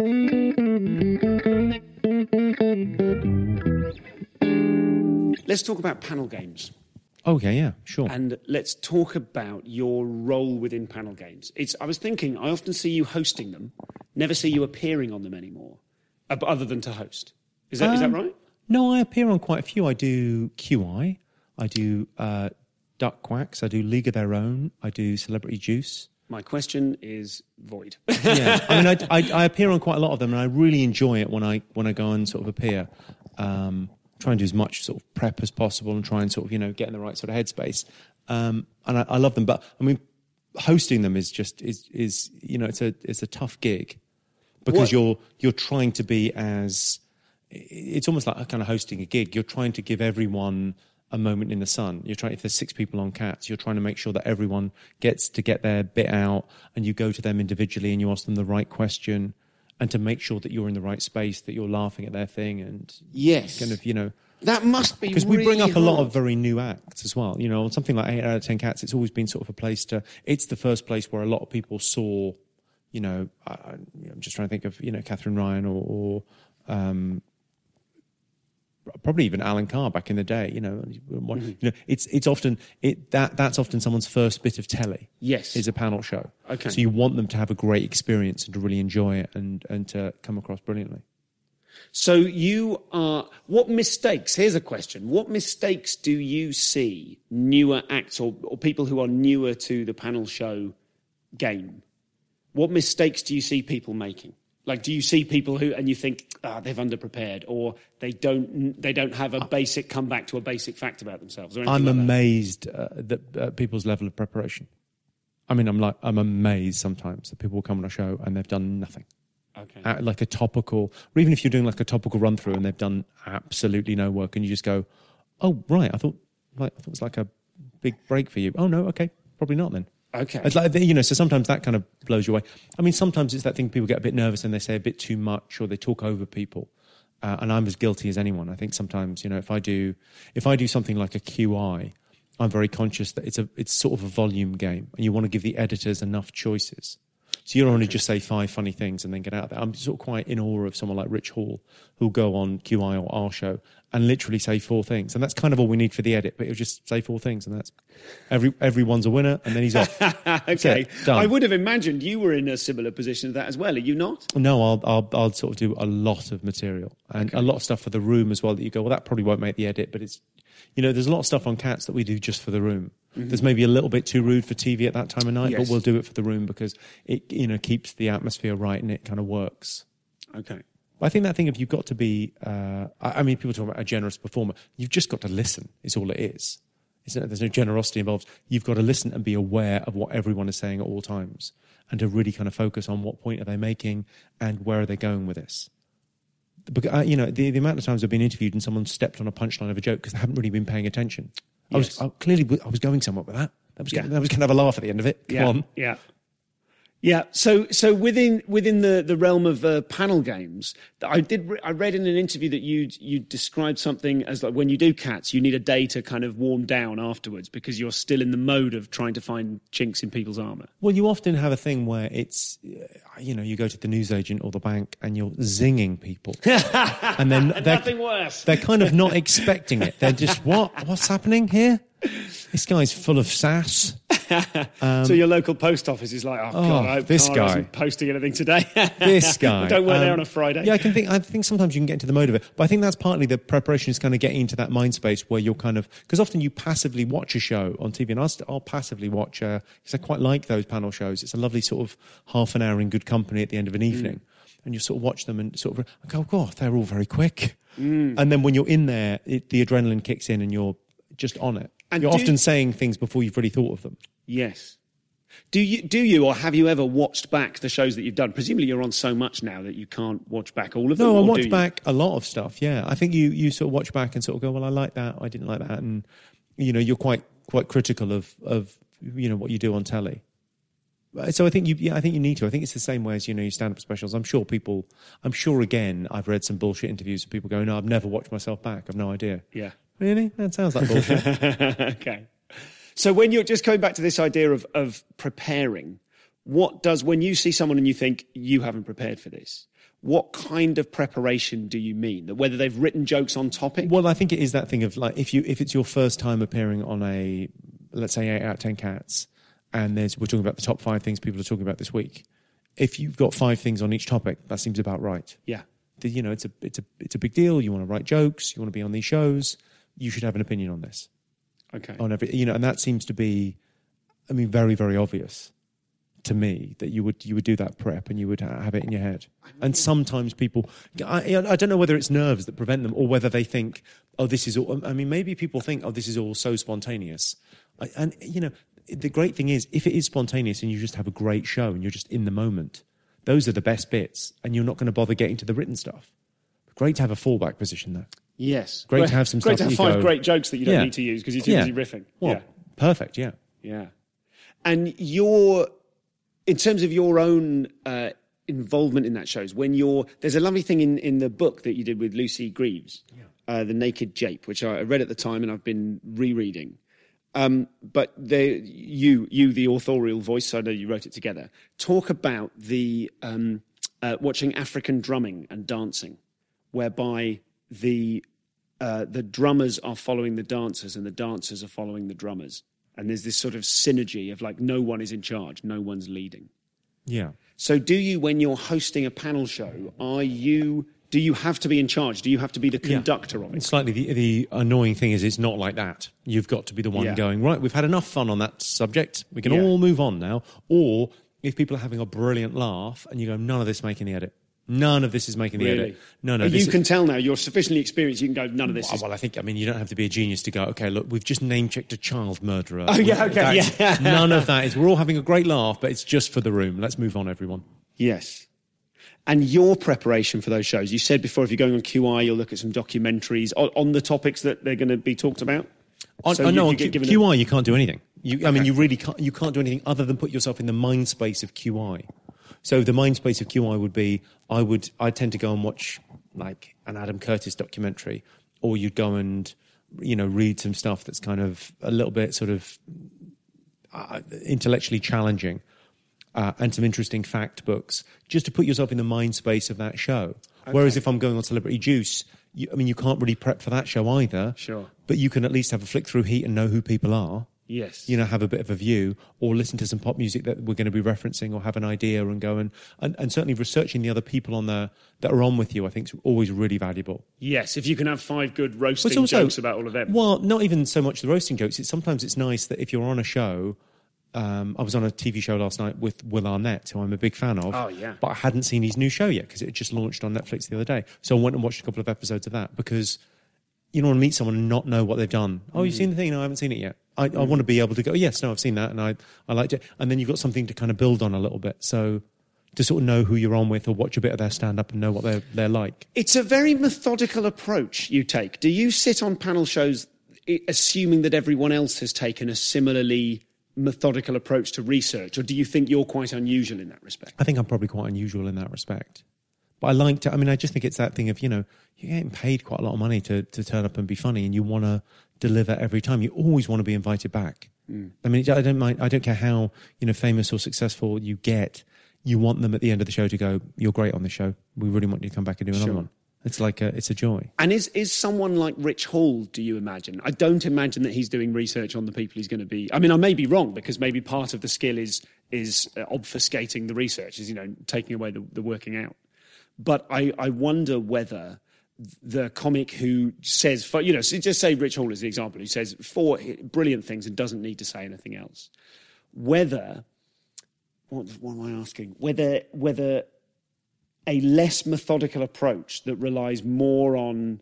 Let's talk about panel games. Okay, yeah, sure. And let's talk about your role within panel games. It's. I was thinking, I often see you hosting them, never see you appearing on them anymore, uh, other than to host. Is that um, is that right? No, I appear on quite a few. I do Q I, I do uh, Duck Quacks, I do League of Their Own, I do Celebrity Juice. My question is void. Yeah, I mean, I, I, I appear on quite a lot of them, and I really enjoy it when I when I go and sort of appear. Um, try and do as much sort of prep as possible and try and sort of, you know, get in the right sort of headspace. Um, and I, I love them. But, I mean, hosting them is just, is, is you know, it's a it's a tough gig because what? you're you're trying to be as, it's almost like kind of hosting a gig. You're trying to give everyone a moment in the sun. You're trying, if there's six people on Cats, you're trying to make sure that everyone gets to get their bit out, and you go to them individually and you ask them the right question, and to make sure that you're in the right space, that you're laughing at their thing, and yes, kind of, you know, that must be because really we bring up hard. a lot of very new acts as well. You know, something like eight out of ten Cats. It's always been sort of a place to. It's the first place where a lot of people saw. You know, I, I'm just trying to think of you know Catherine Ryan or, or um, probably even Alan Carr back in the day. You know, mm-hmm. you know, it's it's often it that that's often someone's first bit of telly. Yes, is a panel show. Okay, so you want them to have a great experience and to really enjoy it and and to come across brilliantly. So you are. What mistakes? Here's a question: what mistakes do you see newer acts or, or people who are newer to the panel show game? What mistakes do you see people making? Like, do you see people who, and you think, ah, they've underprepared, or they don't, they don't have a basic comeback to a basic fact about themselves? Or I'm like amazed uh, that uh, people's level of preparation. I mean, I'm like, I'm amazed sometimes that people will come on a show and they've done nothing. Okay. Uh, like a topical, or even if you're doing like a topical run through and they've done absolutely no work, and you just go, oh right, I thought, like, I thought it was like a big break for you. Oh no, okay, probably not then. Okay. It's like, you know, so sometimes that kind of blows you away. I mean, sometimes it's that thing, people get a bit nervous and they say a bit too much, or they talk over people. Uh, and I'm as guilty as anyone. I think sometimes, you know, if I do, if I do something like a Q I, I'm very conscious that it's a, it's sort of a volume game, and you want to give the editors enough choices. So you don't want to just say five funny things and then get out there. I'm sort of quite in awe of someone like Rich Hall, who'll go on Q I or our show and literally say four things. And that's kind of all we need for the edit, but he'll just say four things and that's every everyone's a winner and then he's off. Okay. Done. I would have imagined you were in a similar position to that as well. Are you not? No, I'll, I'll, I'll sort of do a lot of material and okay. a lot of stuff for the room as well that you go, well, that probably won't make the edit, but it's, you know, there's a lot of stuff on Cats that we do just for the room. Mm-hmm. There's maybe a little bit too rude for T V at that time of night, yes. but we'll do it for the room because it, you know, keeps the atmosphere right and it kind of works. Okay. I think that thing of you've got to be, uh, I mean, people talk about a generous performer. You've just got to listen is all it is. Isn't it? There's no generosity involved. You've got to listen and be aware of what everyone is saying at all times and to really kind of focus on what point are they making and where are they going with this. Because, uh, you know, the, the amount of times I've been interviewed and someone stepped on a punchline of a joke because they haven't really been paying attention. I yes. was I, clearly I was going somewhere with that. That was yeah. gonna, that was going to have a laugh at the end of it. Come yeah. on. Yeah. Yeah, so so within within the, the realm of uh, panel games, I did re- I read in an interview that you you described something as like when you do Cats, you need a day to kind of warm down afterwards because you're still in the mode of trying to find chinks in people's armour. Well, you often have a thing where it's, you know, you go to the newsagent or the bank and you're zinging people, and then nothing worse. They're kind of not expecting it. They're just what what's happening here? This guy's full of sass. Um, so your local post office is like, oh, oh God, I hope this Cara guy isn't posting anything today. This guy. Don't work um, there on a Friday. Yeah, I can think. I think sometimes you can get into the mode of it, but I think that's partly the preparation is kind of getting into that mind space where you're kind of because often you passively watch a show on T V, and I'll, I'll passively watch because uh, I quite like those panel shows. It's a lovely sort of half an hour in good company at the end of an evening, mm. and you sort of watch them and sort of go, oh, God, they're all very quick. Mm. And then when you're in there, it, the adrenaline kicks in, and you're just on it. And you're often saying things before you've really thought of them. Yes. Do you, do you, or have you ever watched back the shows that you've done? Presumably you're on so much now that you can't watch back all of them. No, I or watch do back a lot of stuff, yeah. I think you, you sort of watch back and sort of go, well, I like that, I didn't like that. And, you know, you're quite quite critical of, of you know, what you do on telly. So I think you, yeah, I think you need to. I think it's the same way as, you know, your stand-up specials. I'm sure people, I'm sure, again, I've read some bullshit interviews of people going, no, I've never watched myself back. I've no idea. Yeah. Really? That sounds like bullshit. Okay. So when you're just going back to this idea of, of preparing, what does, when you see someone and you think you haven't prepared for this, what kind of preparation do you mean? That whether they've written jokes on topic? Well, I think it is that thing of like, if you, if it's your first time appearing on a, let's say eight out of ten Cats, and there's, we're talking about the top five things people are talking about this week. If you've got five things on each topic, that seems about right. Yeah. The, you know, it's a, it's a, it's a big deal. You want to write jokes. You want to be on these shows. You should have an opinion on this. Okay. On every, you know, and that seems to be, I mean, very, very obvious to me that you would you would do that prep and you would have it in your head. And sometimes people, I, I don't know whether it's nerves that prevent them or whether they think, oh, this is all. I mean, maybe people think, oh, this is all so spontaneous. And you know, the great thing is, if it is spontaneous and you just have a great show and you're just in the moment, those are the best bits, and you're not going to bother getting to the written stuff. Great to have a fallback position, though. Yes. Great, great to have some great stuff. Great to have five go, great jokes that you don't yeah. need to use because you're too yeah. busy riffing. Well, yeah. Perfect, yeah. Yeah. And your, in terms of your own uh, involvement in that shows, when you're, there's a lovely thing in, in the book that you did with Lucy Greaves, yeah. uh, The Naked Jape, which I read at the time and I've been rereading. Um, but they, you, you, the authorial voice, I know you wrote it together, talk about the um, uh, watching African drumming and dancing, whereby the uh, the drummers are following the dancers and the dancers are following the drummers, and there's this sort of synergy of like no one is in charge, no one's leading. Yeah. So, do you, when you're hosting a panel show, are you? Do you have to be in charge? Do you have to be the conductor yeah. of it? Slightly, the, the annoying thing is it's not like that. You've got to be the one yeah. going, right, we've had enough fun on that subject. We can yeah. all move on now. Or if people are having a brilliant laugh and you go, none of this making the edit. None of this is making the really? edit. No, no. You this can is... tell now. You're sufficiently experienced. You can go, none of this well, is... Well, I think, I mean, you don't have to be a genius to go, okay, look, we've just name-checked a child murderer. Oh, yeah, okay, That's, yeah. None of that is... We're all having a great laugh, but it's just for the room. Let's move on, everyone. Yes. And your preparation for those shows, you said before, if you're going on Q I, you'll look at some documentaries on, on the topics that they're going to be talked about? On, so oh, no, you, on you Q, given Q I, a... you can't do anything. You, okay. I mean, you really can't, you can't do anything other than put yourself in the mind space of Q I. So the mind space of Q I would be, I would, I tend to go and watch like an Adam Curtis documentary, or you'd go and, you know, read some stuff that's kind of a little bit sort of uh, intellectually challenging. uh, and some interesting fact books, just to put yourself in the mind space of that show. Okay. Whereas if I'm going on Celebrity Juice, you, I mean, you can't really prep for that show either. Sure. But you can at least have a flick through Heat and know who people are. Yes. You know, have a bit of a view, or listen to some pop music that we're going to be referencing, or have an idea and go and, and, and certainly researching the other people on there that are on with you, I think is always really valuable. Yes, if you can have five good roasting also, jokes about all of them. Well, not even so much the roasting jokes. It's sometimes it's nice that if you're on a show, um, I was on a T V show last night with Will Arnett, who I'm a big fan of. Oh, yeah. But I hadn't seen his new show yet because it had just launched on Netflix the other day. So I went and watched a couple of episodes of that because you don't want to meet someone and not know what they've done. Oh, mm. you've seen the thing? No, I haven't seen it yet. I, mm. I want to be able to go, oh, yes, no, I've seen that, and I, I liked it. And then you've got something to kind of build on a little bit. So to sort of know who you're on with or watch a bit of their stand-up and know what they're, they're like. It's a very methodical approach you take. Do you sit on panel shows assuming that everyone else has taken a similarly methodical approach to research, or do you think you're quite unusual in that respect? I think I'm probably quite unusual in that respect. But I like to, I mean, I just think it's that thing of, you know, you're getting paid quite a lot of money to, to turn up and be funny, and you want to deliver every time. You always want to be invited back. Mm. I mean, I don't mind, I don't care how, you know, famous or successful you get. You want them at the end of the show to go, you're great on the show. We really want you to come back and do another sure. one. It's like a, it's a joy. And is is someone like Rich Hall, do you imagine? I don't imagine that he's doing research on the people he's going to be. I mean, I may be wrong, because maybe part of the skill is is uh, obfuscating the research, is, you know, taking away the, the working out. But I, I wonder whether the comic who says, you know, so just say Rich Hall is the example, who says four brilliant things and doesn't need to say anything else. Whether, what, what am I asking? Whether whether a less methodical approach that relies more on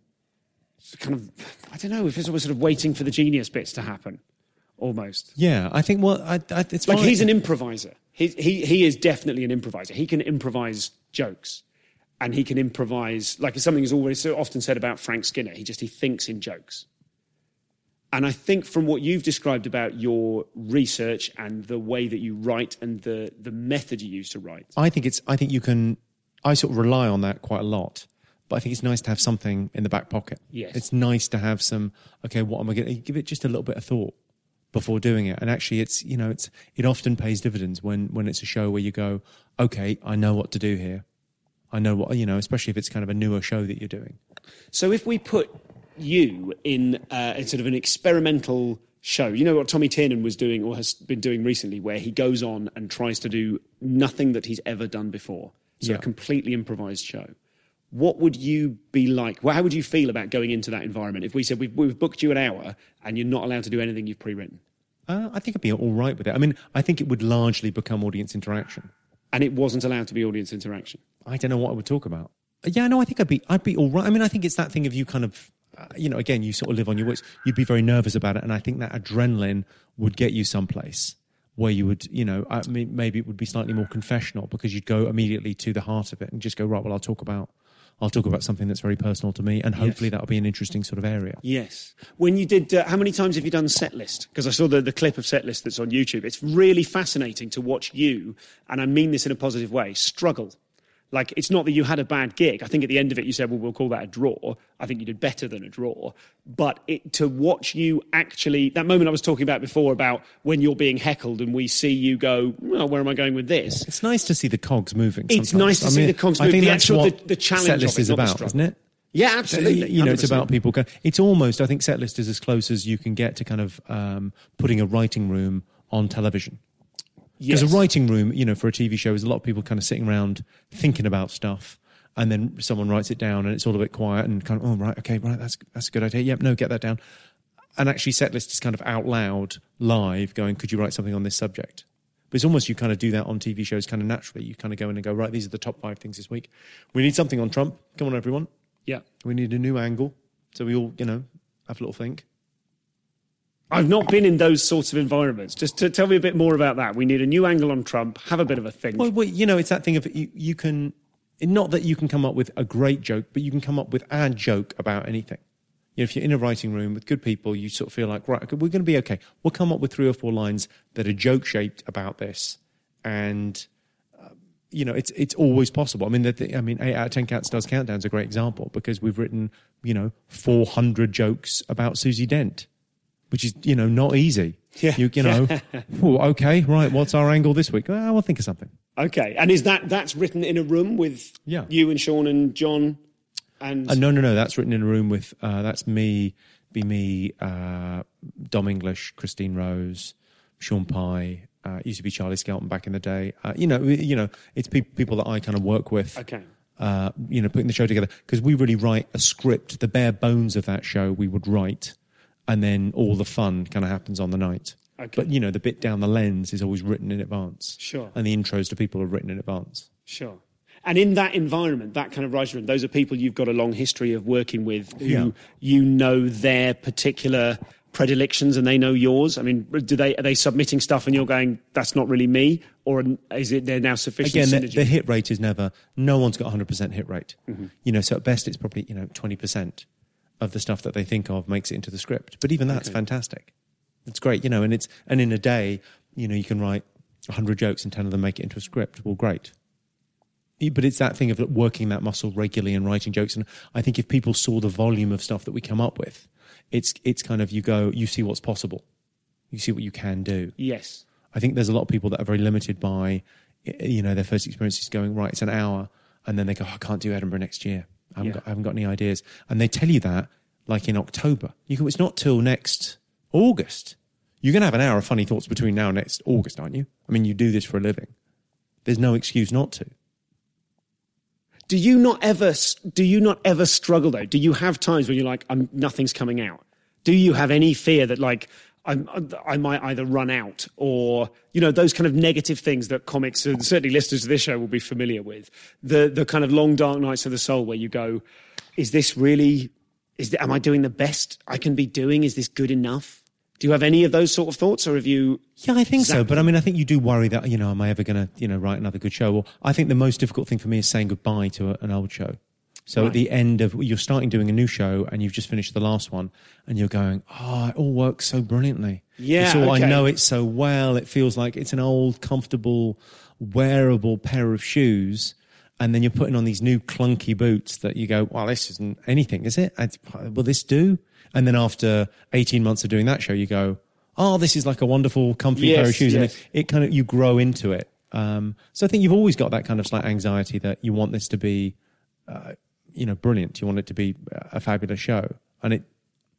kind of, I don't know, if it's almost sort of waiting for the genius bits to happen, almost. Yeah, I think, well, I, I, it's like fine. He's an improviser. He, he, he is definitely an improviser. He can improvise jokes. And he can improvise, like something is always so often said about Frank Skinner. He just, he thinks in jokes. And I think from what you've described about your research and the way that you write and the, the method you use to write. I think it's, I think you can, I sort of rely on that quite a lot. But I think it's nice to have something in the back pocket. Yes. It's nice to have some, okay, what am I going to, give it just a little bit of thought before doing it. And actually it's, you know, it's, it often pays dividends when, when it's a show where you go, okay, I know what to do here. I know what, you know, especially if it's kind of a newer show that you're doing. So if we put you in uh, a sort of an experimental show, you know what Tommy Tiernan was doing or has been doing recently, where he goes on and tries to do nothing that he's ever done before. So yeah. a completely improvised show. What would you be like? Well, how would you feel about going into that environment if we said, we've, we've booked you an hour and you're not allowed to do anything you've pre-written? Uh, I think I'd be all right with it. I mean, I think it would largely become audience interaction. And it wasn't allowed to be audience interaction? I don't know what I would talk about. Yeah, no, I think I'd be, I'd be all right. I mean, I think it's that thing of you kind of, uh, you know, again, you sort of live on your wits. You'd be very nervous about it. And I think that adrenaline would get you someplace where you would, you know, I mean, maybe it would be slightly more confessional, because you'd go immediately to the heart of it and just go, right, well, I'll talk about, I'll talk about something that's very personal to me. And hopefully yes. that'll be an interesting sort of area. Yes. When you did, uh, how many times have you done set list? Because I saw the, the clip of set list that's on YouTube. It's really fascinating to watch you, and I mean this in a positive way, struggle. Like, it's not that you had a bad gig. I think at the end of it you said, well, we'll call that a draw. I think you did better than a draw. But it, to watch you actually, that moment I was talking about before, about when you're being heckled and we see you go, well, where am I going with this? It's nice to see the cogs moving sometimes. It's nice to I see mean, the cogs I moving. think the that's actual, what the, the challenge set list of it, is about, isn't it? Yeah, absolutely. You know, one hundred percent. it's about people go, it's almost, I think set list is as close as you can get to kind of um, putting a writing room on television. Because yes. a writing room, you know, for a T V show is a lot of people kind of sitting around thinking about stuff, and then someone writes it down and it's all a bit quiet and kind of, oh, right, okay, right, that's that's a good idea. Yep, no, get that down. And actually set list is kind of out loud, live, going, could you write something on this subject? But it's almost, you kind of do that on T V shows kind of naturally. You kind of go in and go, right, these are the top five things this week. We need something on Trump. Come on, everyone. Yeah. We need a new angle. So we all, you know, have a little think. I've not been in those sorts of environments. Just to tell me a bit more about that. We need a new angle on Trump. Have a bit of a think. Well, well you know, it's that thing of you, you can, not that you can come up with a great joke, but you can come up with a joke about anything. You know, if you're in a writing room with good people, you sort of feel like, right, okay, we're going to be okay. We'll come up with three or four lines that are joke-shaped about this. And, uh, you know, it's it's always possible. I mean, the, the, I mean, eight out of ten Cats Does Countdown is a great example, because we've written, you know, four hundred jokes about Susie Dent. which is, you know, not easy. Yeah. You, you know, oh, okay, right, what's our angle this week? Oh, we'll think of something. Okay. And is that, that's written in a room with Yeah. you and Sean and John? And Uh, no, no, no, that's written in a room with, uh, that's me, be me, uh, Dom English, Christine Rose, Sean Pye, uh, used to be Charlie Skelton back in the day. Uh, you know, you know, it's pe- people that I kind of work with. Okay. Uh, you know, putting the show together, because we really write a script, the bare bones of that show we would write, and then all the fun kind of happens on the night. Okay. But, you know, the bit down the lens is always written in advance. Sure. And the intros to people are written in advance. Sure. And in that environment, that kind of writer's room, those are people you've got a long history of working with who Yeah. you know their particular predilections and they know yours. I mean, do they are they submitting stuff and you're going, that's not really me? Or is it they're now sufficient Again, synergy? the, the hit rate is never, no one's got one hundred percent hit rate. Mm-hmm. You know, so at best it's probably, you know, twenty percent of the stuff that they think of makes it into the script. But even that's Okay. fantastic. It's great, you know, and it's, and in a day, you know, you can write one hundred jokes and ten of them make it into a script. Well, great. But it's that thing of working that muscle regularly and writing jokes. And I think if people saw the volume of stuff that we come up with, it's it's kind of, you go, you see what's possible. You see what you can do. Yes. I think there's a lot of people that are very limited by, you know, their first experiences going, right, it's an hour, and then they go, oh, I can't do Edinburgh next year. I haven't, Yeah. got, I haven't got any ideas. And they tell you that, like in October. You go, it's not till next August. You're going to have an hour of funny thoughts between now and next August, aren't you? I mean, you do this for a living. There's no excuse not to. Do you not ever do you not ever struggle though? Do you have times when you're like, I'm, nothing's coming out? Do you have any fear that like I'm, I might either run out or, you know, those kind of negative things that comics and certainly listeners to this show will be familiar with? The the kind of long dark nights of the soul where you go, is this really, is the, am I doing the best I can be doing? Is this good enough? Do you have any of those sort of thoughts, or have you? Yeah, I think so. Exactly. But I mean, I think you do worry that, you know, am I ever going to, you know, write another good show? Or I think the most difficult thing for me is saying goodbye to a, an old show. So Right. at the end of, you're starting doing a new show and you've just finished the last one and you're going, oh, it all works so brilliantly. Yeah, It's all, okay. I know it so well. It feels like it's an old, comfortable, wearable pair of shoes. And then you're putting on these new clunky boots that you go, well, this isn't anything, is it? I, will this do? And then after eighteen months of doing that show, you go, oh, this is like a wonderful, comfy Yes, pair of shoes. yes. And it, it kind of, you grow into it. Um, so I think you've always got that kind of slight anxiety that you want this to be, uh, you know, brilliant. You want it to be a fabulous show. And it,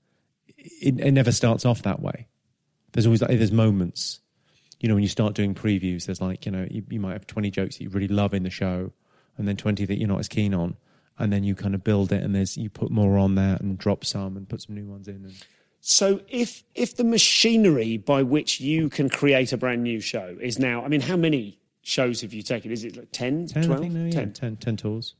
it, it never starts off that way. There's always like, there's moments, you know, when you start doing previews, there's like, you know, you, you might have twenty jokes that you really love in the show and then twenty that you're not as keen on. And then you kind of build it and there's, you put more on there and drop some and put some new ones in. And So if if the machinery by which you can create a brand new show is now, I mean, how many shows have you taken? Is it like ten, ten, twelve? I think, no, yeah, ten. ten, ten tours.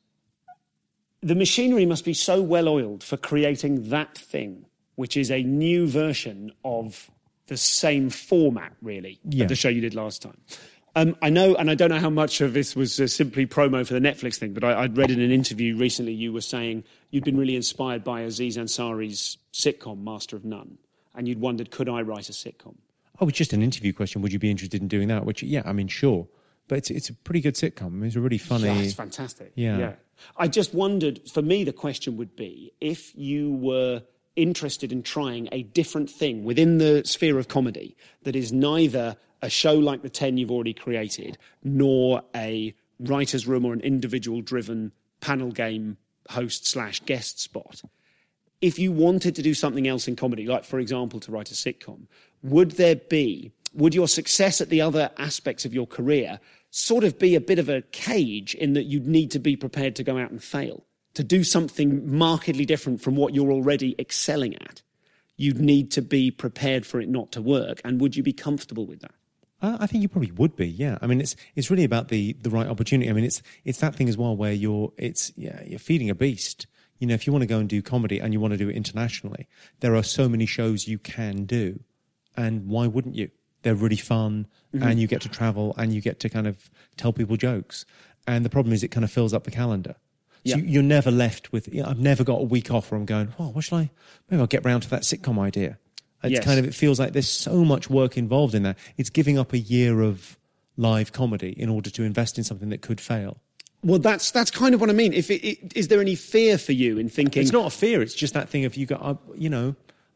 The machinery must be so well oiled for creating that thing, which is a new version of the same format, really, Yeah. of the show you did last time. Um, I know, and I don't know how much of this was uh, simply promo for the Netflix thing, but I, I'd read in an interview recently you were saying you'd been really inspired by Aziz Ansari's sitcom, Master of None, and you'd wondered, could I write a sitcom? Oh, it's just an interview question. Would you be interested in doing that? Which, yeah, I mean, sure. But it's it's a pretty good sitcom. I mean, it's a really funny. Yeah, it's fantastic. Yeah. yeah. I just wondered, for me, the question would be, if you were interested in trying a different thing within the sphere of comedy that is neither a show like the ten you've already created, nor a writer's room or an individual-driven panel game host slash guest spot. If you wanted to do something else in comedy, like, for example, to write a sitcom, would there be, would your success at the other aspects of your career sort of be a bit of a cage in that you'd need to be prepared to go out and fail? To do something markedly different from what you're already excelling at, you'd need to be prepared for it not to work. And would you be comfortable with that? Uh, I think you probably would be, yeah. I mean, it's it's really about the the right opportunity. I mean, it's it's that thing as well where you're it's yeah you're feeding a beast. You know, if you want to go and do comedy and you want to do it internationally, there are so many shows you can do, and why wouldn't you? They're really fun, mm-hmm. and you get to travel and you get to kind of tell people jokes. And the problem is, it kind of fills up the calendar. So Yeah. you, you're never left with. You know, I've never got a week off where I'm going, oh, what shall I? Maybe I'll get round to that sitcom idea. It's Yes. kind of, it feels like there's so much work involved in that. It's giving up a year of live comedy in order to invest in something that could fail. Well, that's that's kind of what I mean. If it, it, is there any fear for you in thinking? It's not a fear. It's just that thing of you go, uh, you know,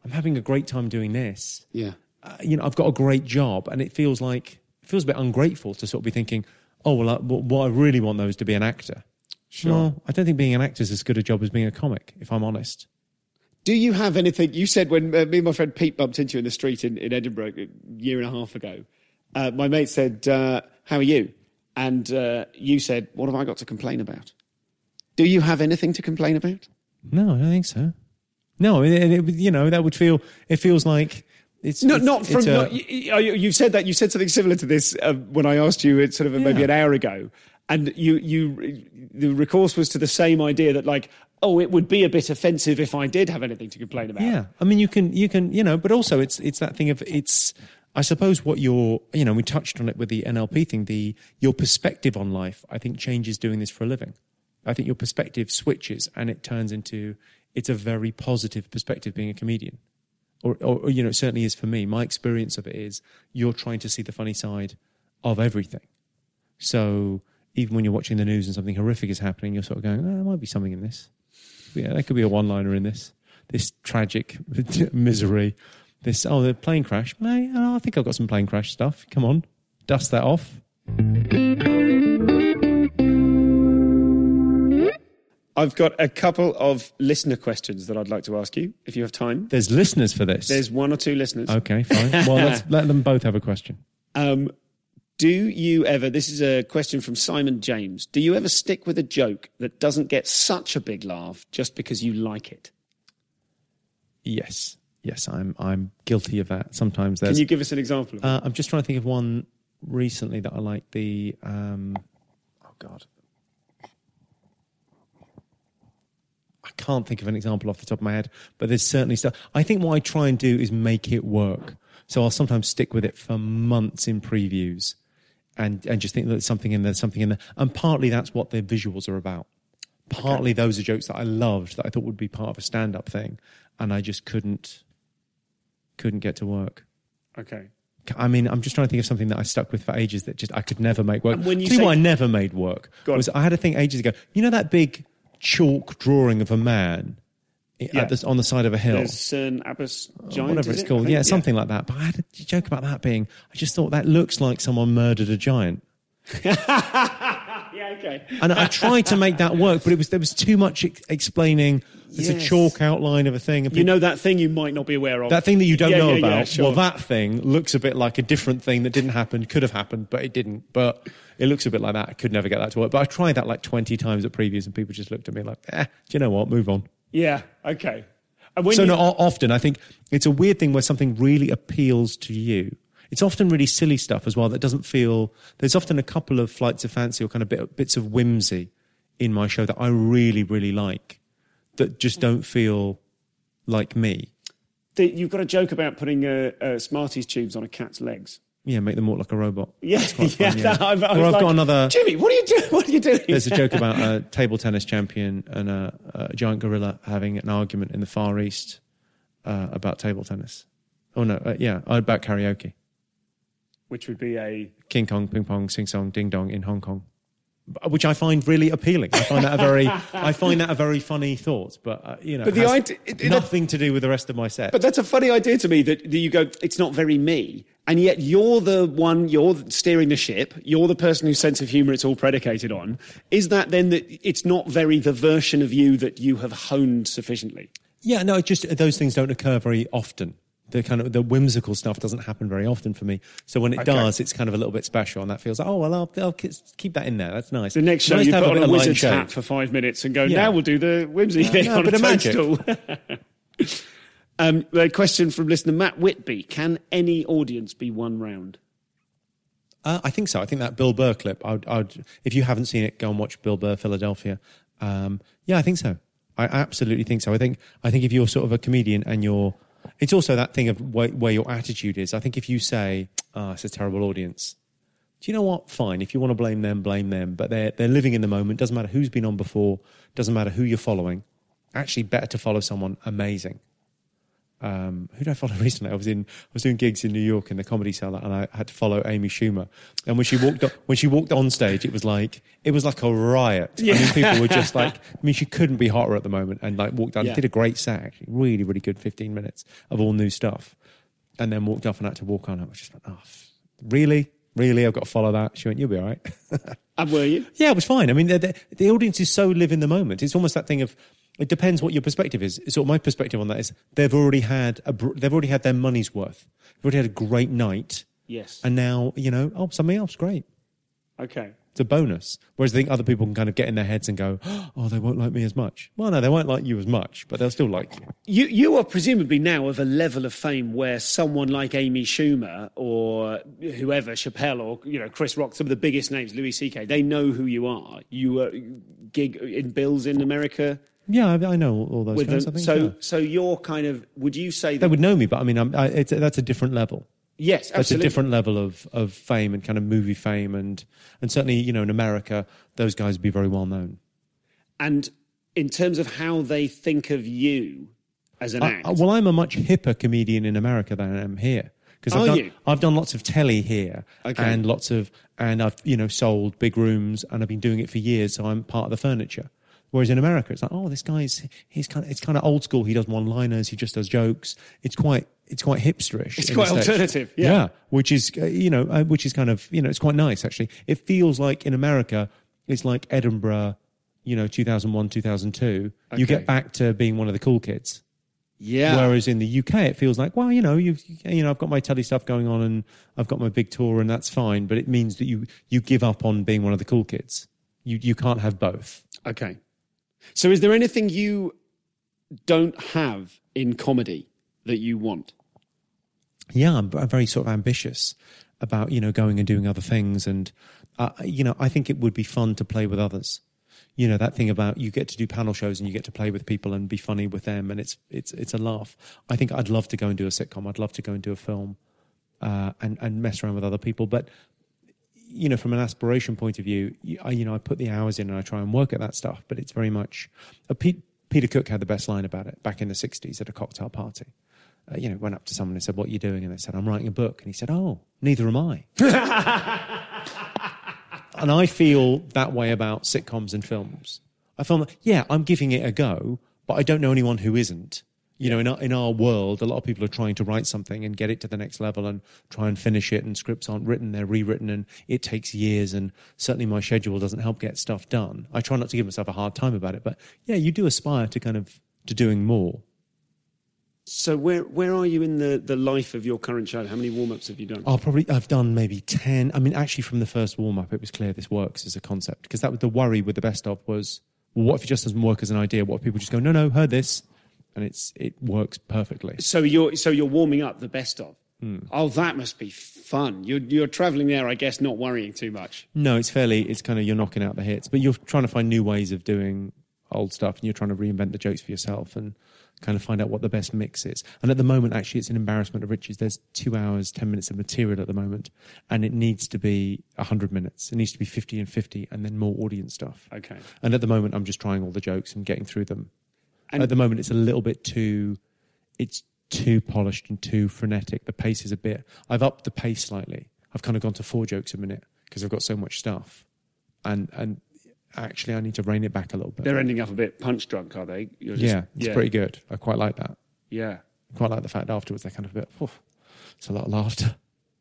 I'm having a great time doing this. Yeah. Uh, you know, I've got a great job, and it feels like it feels a bit ungrateful to sort of be thinking, oh well, I, what I really want though is to be an actor. Sure. No, I don't think being an actor is as good a job as being a comic, if I'm honest. Do you have anything? You said when uh, me and my friend Pete bumped into you in the street in, in Edinburgh a year and a half ago, uh, my mate said, uh, how are you? And uh, you said, what have I got to complain about? Do you have anything to complain about? No, I don't think so. No, it, it, you know, that would feel, it feels like it's... No, it's, not from... it's a, not, you, you said that, you said something similar to this uh, when I asked you it sort of maybe Yeah. an hour ago. And you, you, the recourse was to the same idea that like, oh, it would be a bit offensive if I did have anything to complain about. Yeah, I mean, you can, you can, you know, but also it's it's that thing of it's. I suppose what your, you know, we touched on it with the N L P thing. The your perspective on life, I think, changes doing this for a living. I think your perspective switches, and it turns into it's a very positive perspective being a comedian, or, or, or you know, it certainly is for me. My experience of it is you're trying to see the funny side of everything. So even when you're watching the news and something horrific is happening, you're sort of going, oh, there might be something in this. Yeah, there could be a one-liner in this. This tragic misery. This, oh, the plane crash. Mate, oh, I think I've got some plane crash stuff. Come on, dust that off. I've got a couple of listener questions that I'd like to ask you, if you have time. There's listeners for this. There's one or two listeners. Okay, fine. Well, let's let them both have a question. Um, do you ever, this is a question from Simon James, do you ever stick with a joke that doesn't get such a big laugh just because you like it? Yes. Yes, I'm I'm guilty of that. Sometimes there's... Can you give us an example of uh, I'm just trying to think of one recently that I like. The... Um, oh, God. I can't think of an example off the top of my head, but there's certainly stuff. I think what I try and do is make it work. So I'll sometimes stick with it for months in previews and, and just think that there's something in there, something in there. And partly that's what the visuals are about. Partly okay. Those are jokes that I loved, that I thought would be part of a stand-up thing, and I just couldn't couldn't get to work. Okay. I mean, I'm just trying to think of something that I stuck with for ages that just I could never make work. And when you See say... what I never made work was I had a thing ages ago. You know that big chalk drawing of a man yeah. at the, on the side of a hill? There's Cern Abbas Giant, whatever it's it? called. Think, Yeah, yeah, something like that. But I had a joke about that being, I just thought that looks like someone murdered a giant. Yeah, okay. And I tried to make that work, but it was there was too much ex- explaining. It's yes. a chalk outline of a thing. You know that thing you might not be aware of. That thing that you don't yeah, know yeah, about. Yeah, sure. Well, that thing looks a bit like a different thing that didn't happen, could have happened, but it didn't. But it looks a bit like that. I could never get that to work. But I tried that like twenty times at previews, and people just looked at me like, eh, do you know what? Move on. Yeah, okay. And when so you... no, often, I think it's a weird thing where something really appeals to you. It's often really silly stuff as well that doesn't feel... There's often a couple of flights of fancy or kind of bit, bits of whimsy in my show that I really, really like that just don't feel like me. The, you've got a joke about putting uh, uh, Smarties tubes on a cat's legs. Yeah, make them walk like a robot. Yeah, fun, yeah. yeah. That, I've, I or was I've like, got another... Jimmy, what are you doing? What are you doing? There's a joke about a table tennis champion and a, a giant gorilla having an argument in the Far East uh, about table tennis. Oh, no, uh, yeah, about karaoke. Which would be a... King Kong, ping pong, sing song, ding dong in Hong Kong. Which I find really appealing. I find that a very, I find that a very funny thought. But uh, you know, but the has idea, it, it, nothing to do with the rest of my set. But that's a funny idea to me that, that you go, it's not very me, and yet you're the one, you're steering the ship. You're the person whose sense of humour it's all predicated on. Is that then that it's not very the version of you that you have honed sufficiently? Yeah, no, it just those things don't occur very often. The kind of the whimsical stuff doesn't happen very often for me. So when it okay. does, it's kind of a little bit special, and that feels like, oh well, I'll, I'll keep that in there. That's nice. The next show nice you put on a, a wizard's show. hat for five minutes and go, yeah. now we'll do the whimsy uh, thing no, on a, a toadstool. um, a question from listener Matt Whitby: can any audience be one round? Uh, I think so. I think that Bill Burr clip. I'd, I'd, if you haven't seen it, go and watch Bill Burr Philadelphia. Um, yeah, I think so. I absolutely think so. I think I think if you're sort of a comedian and you're It's also that thing of where, where your attitude is. I think if you say, oh, it's a terrible audience, do you know what? Fine. If you want to blame them, blame them. But they're, they're living in the moment. Doesn't matter who's been on before. Doesn't matter who you're following. Actually, better to follow someone amazing. Um, who did I follow recently? I was in, I was doing gigs in New York in the Comedy Cellar, and I had to follow Amy Schumer. And when she walked, on, when she walked on stage, it was like it was like a riot. Yeah. I mean, people were just like, I mean, she couldn't be hotter at the moment. And like walked on, yeah. did a great set, actually, really, really good, fifteen minutes of all new stuff, and then walked off and had to walk on. I was just like, oh, really, really, I've got to follow that. She went, you'll be all right. And were you? Yeah, it was fine. I mean, the, the, the audience is so live in the moment. It's almost that thing of. It depends what your perspective is. So my perspective on that is they've already had a, they've already had their money's worth. They've already had a great night. Yes. And now, you know, oh, something else, great. Okay. It's a bonus. Whereas I think other people can kind of get in their heads and go, oh, they won't like me as much. Well, no, they won't like you as much, but they'll still like you. You you are presumably now of a level of fame where someone like Amy Schumer or whoever, Chappelle or, you know, Chris Rock, some of the biggest names, Louis C K, they know who you are. You uh, gig in bills in America. Yeah, I, I know all those guys. I think, so, yeah. so you're kind of. Would you say that they would know me? But I mean, I'm, I, it's, that's a different level. Yes, absolutely. That's a different level of, of fame and kind of movie fame, and and certainly, you know, in America, those guys would be very well known. And in terms of how they think of you as an I, act, well, I'm a much hipper comedian in America than I am here. Because I've Are done, you? I've done lots of telly here, Okay. and lots of, and I've you know sold big rooms, and I've been doing it for years, so I'm part of the furniture. Whereas in America, it's like, oh, this guy's he's kind of it's kind of old school. He does one-liners. He just does jokes. It's quite it's quite hipsterish. It's in quite the States. alternative. Yeah. yeah, which is uh, you know uh, which is kind of you know it's quite nice actually. It feels like in America, it's like Edinburgh, you know, two thousand one, two thousand two. Okay. You get back to being one of the cool kids. Yeah. Whereas in the U K, it feels like, well, you know, you you know, I've got my telly stuff going on, and I've got my big tour, and that's fine. But it means that you you give up on being one of the cool kids. You you can't have both. Okay. So is there anything you don't have in comedy that you want? Yeah, I'm, I'm very sort of ambitious about, you know, going and doing other things. And, uh, you know, I think it would be fun to play with others. You know, that thing about you get to do panel shows and you get to play with people and be funny with them, and it's it's it's a laugh. I think I'd love to go and do a sitcom. I'd love to go and do a film uh, and, and mess around with other people. But, you know, from an aspiration point of view, I, you know, I put the hours in and I try and work at that stuff, but it's very much... Uh, Pete, Peter Cook had the best line about it back in the sixties at a cocktail party. Uh, you know, went up to someone and said, what are you doing? And they said, I'm writing a book. And he said, oh, neither am I. And I feel that way about sitcoms and films. I feel like, yeah, I'm giving it a go, but I don't know anyone who isn't. You know, in our, in our world, a lot of people are trying to write something and get it to the next level and try and finish it, and scripts aren't written, they're rewritten, and it takes years, and certainly my schedule doesn't help get stuff done. I try not to give myself a hard time about it, but yeah, you do aspire to kind of to doing more. So where where are you in the, the life of your current show? How many warm-ups have you done? I'll probably, I've done maybe ten. I mean, actually from the first warm-up, it was clear this works as a concept, because that was the worry with the best of was, well, what if it just doesn't work as an idea? What if people just go, no, no, heard this? And it's it works perfectly. So you're so you're warming up the best of. Mm. Oh, that must be fun. You're you're travelling there, I guess, not worrying too much. No, it's fairly. It's kind of you're knocking out the hits, but you're trying to find new ways of doing old stuff, and you're trying to reinvent the jokes for yourself, and kind of find out what the best mix is. And at the moment, actually, it's an embarrassment of riches. There's two hours, ten minutes of material at the moment, and it needs to be a hundred minutes. It needs to be fifty and fifty, and then more audience stuff. Okay. And at the moment, I'm just trying all the jokes and getting through them. And at the moment, it's a little bit too, it's too polished and too frenetic. The pace is a bit, I've upped the pace slightly. I've kind of gone to four jokes a minute because I've got so much stuff. And and actually, I need to rein it back a little bit. They're ending up a bit punch drunk, are they? You're just, yeah, it's yeah. pretty good. I quite like that. Yeah. I quite like the fact afterwards they're kind of a bit, oh, it's a lot of laughter.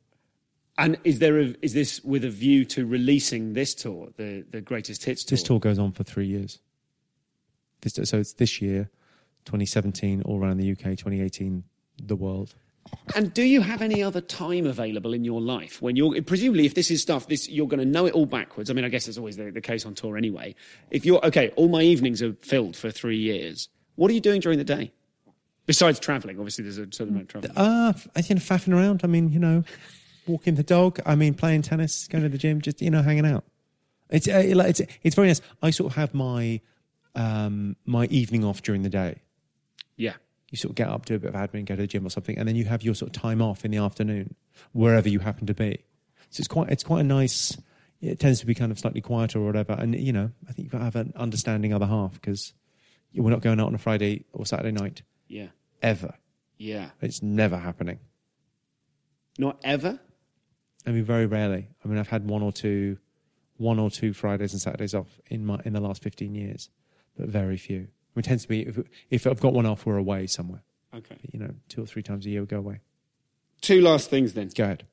And is there a, is this with a view to releasing this tour, the, the Greatest Hits tour? This tour goes on for three years. This, so it's this year, twenty seventeen, all around the U K, twenty eighteen, the world. And do you have any other time available in your life when you're, presumably if this is stuff, this you're going to know it all backwards. I mean, I guess that's always the, the case on tour anyway. If you're, okay, all my evenings are filled for three years. What are you doing during the day? Besides travelling, obviously there's a certain amount of travelling. Uh, I think faffing around. I mean, you know, walking the dog. I mean, playing tennis, going to the gym, just, you know, hanging out. It's, uh, it's, it's very nice. I sort of have my, um, my evening off during the day. Yeah. You sort of get up, do a bit of admin, go to the gym or something, and then you have your sort of time off in the afternoon, wherever you happen to be. So it's quite, it's quite a nice. It tends to be kind of slightly quieter or whatever, and you know, I think you've got to have an understanding other half because we're not going out on a Friday or Saturday night. Yeah. Ever. Yeah. It's never happening. Not ever? I mean, very rarely. I mean, I've had one or two, one or two Fridays and Saturdays off in my in the last fifteen years, but very few. I mean, it tends to be if, if I've got one off, we're away somewhere. Okay. But, you know, two or three times a year we go away. Two last things then. Go ahead.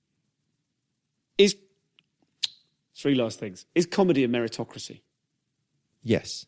Is three last things. Is comedy a meritocracy? Yes.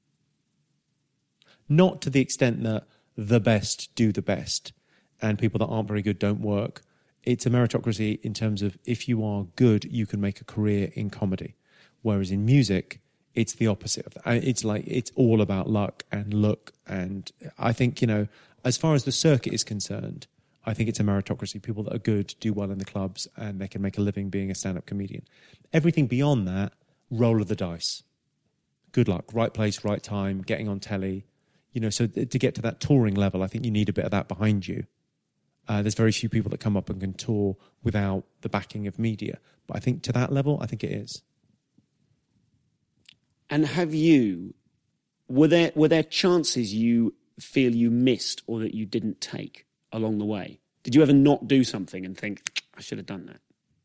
Not to the extent that the best do the best and people that aren't very good don't work. It's a meritocracy in terms of if you are good, you can make a career in comedy. Whereas in music, it's the opposite of that. It's like, it's all about luck and look. And I think, you know, as far as the circuit is concerned, I think it's a meritocracy. People that are good do well in the clubs and they can make a living being a stand-up comedian. Everything beyond that, roll of the dice. Good luck, right place, right time, getting on telly. You know, so th- to get to that touring level, I think you need a bit of that behind you. Uh, there's very few people that come up and can tour without the backing of media. But I think to that level, I think it is. And have you, were there were there chances you feel you missed or that you didn't take along the way? Did you ever not do something and think, I should have done that?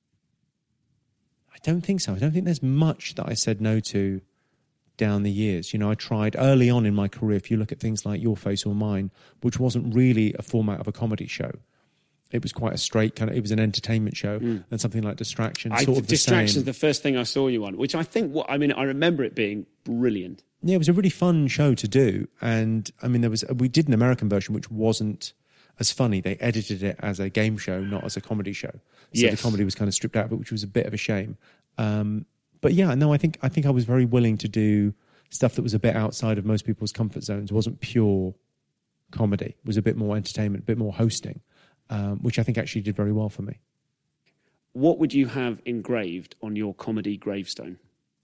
I don't think so. I don't think there's much that I said no to down the years. You know, I tried early on in my career, if you look at things like Your Face or Mine, which wasn't really a format of a comedy show. It was quite a straight kind of, it was an entertainment show, mm. and something like Distraction, I, sort of the Distraction's same. the first thing I saw you on, which I think, what I mean, I remember it being brilliant. Yeah, it was a really fun show to do. And I mean, there was, we did an American version, which wasn't as funny. They edited it as a game show, not as a comedy show. So yes. the comedy was kind of stripped out of it, which was a bit of a shame. Um, but yeah, no, I think, I think I was very willing to do stuff that was a bit outside of most people's comfort zones. It wasn't pure comedy. It was a bit more entertainment, a bit more hosting, um, which I think actually did very well for me. What would you have engraved on your comedy gravestone?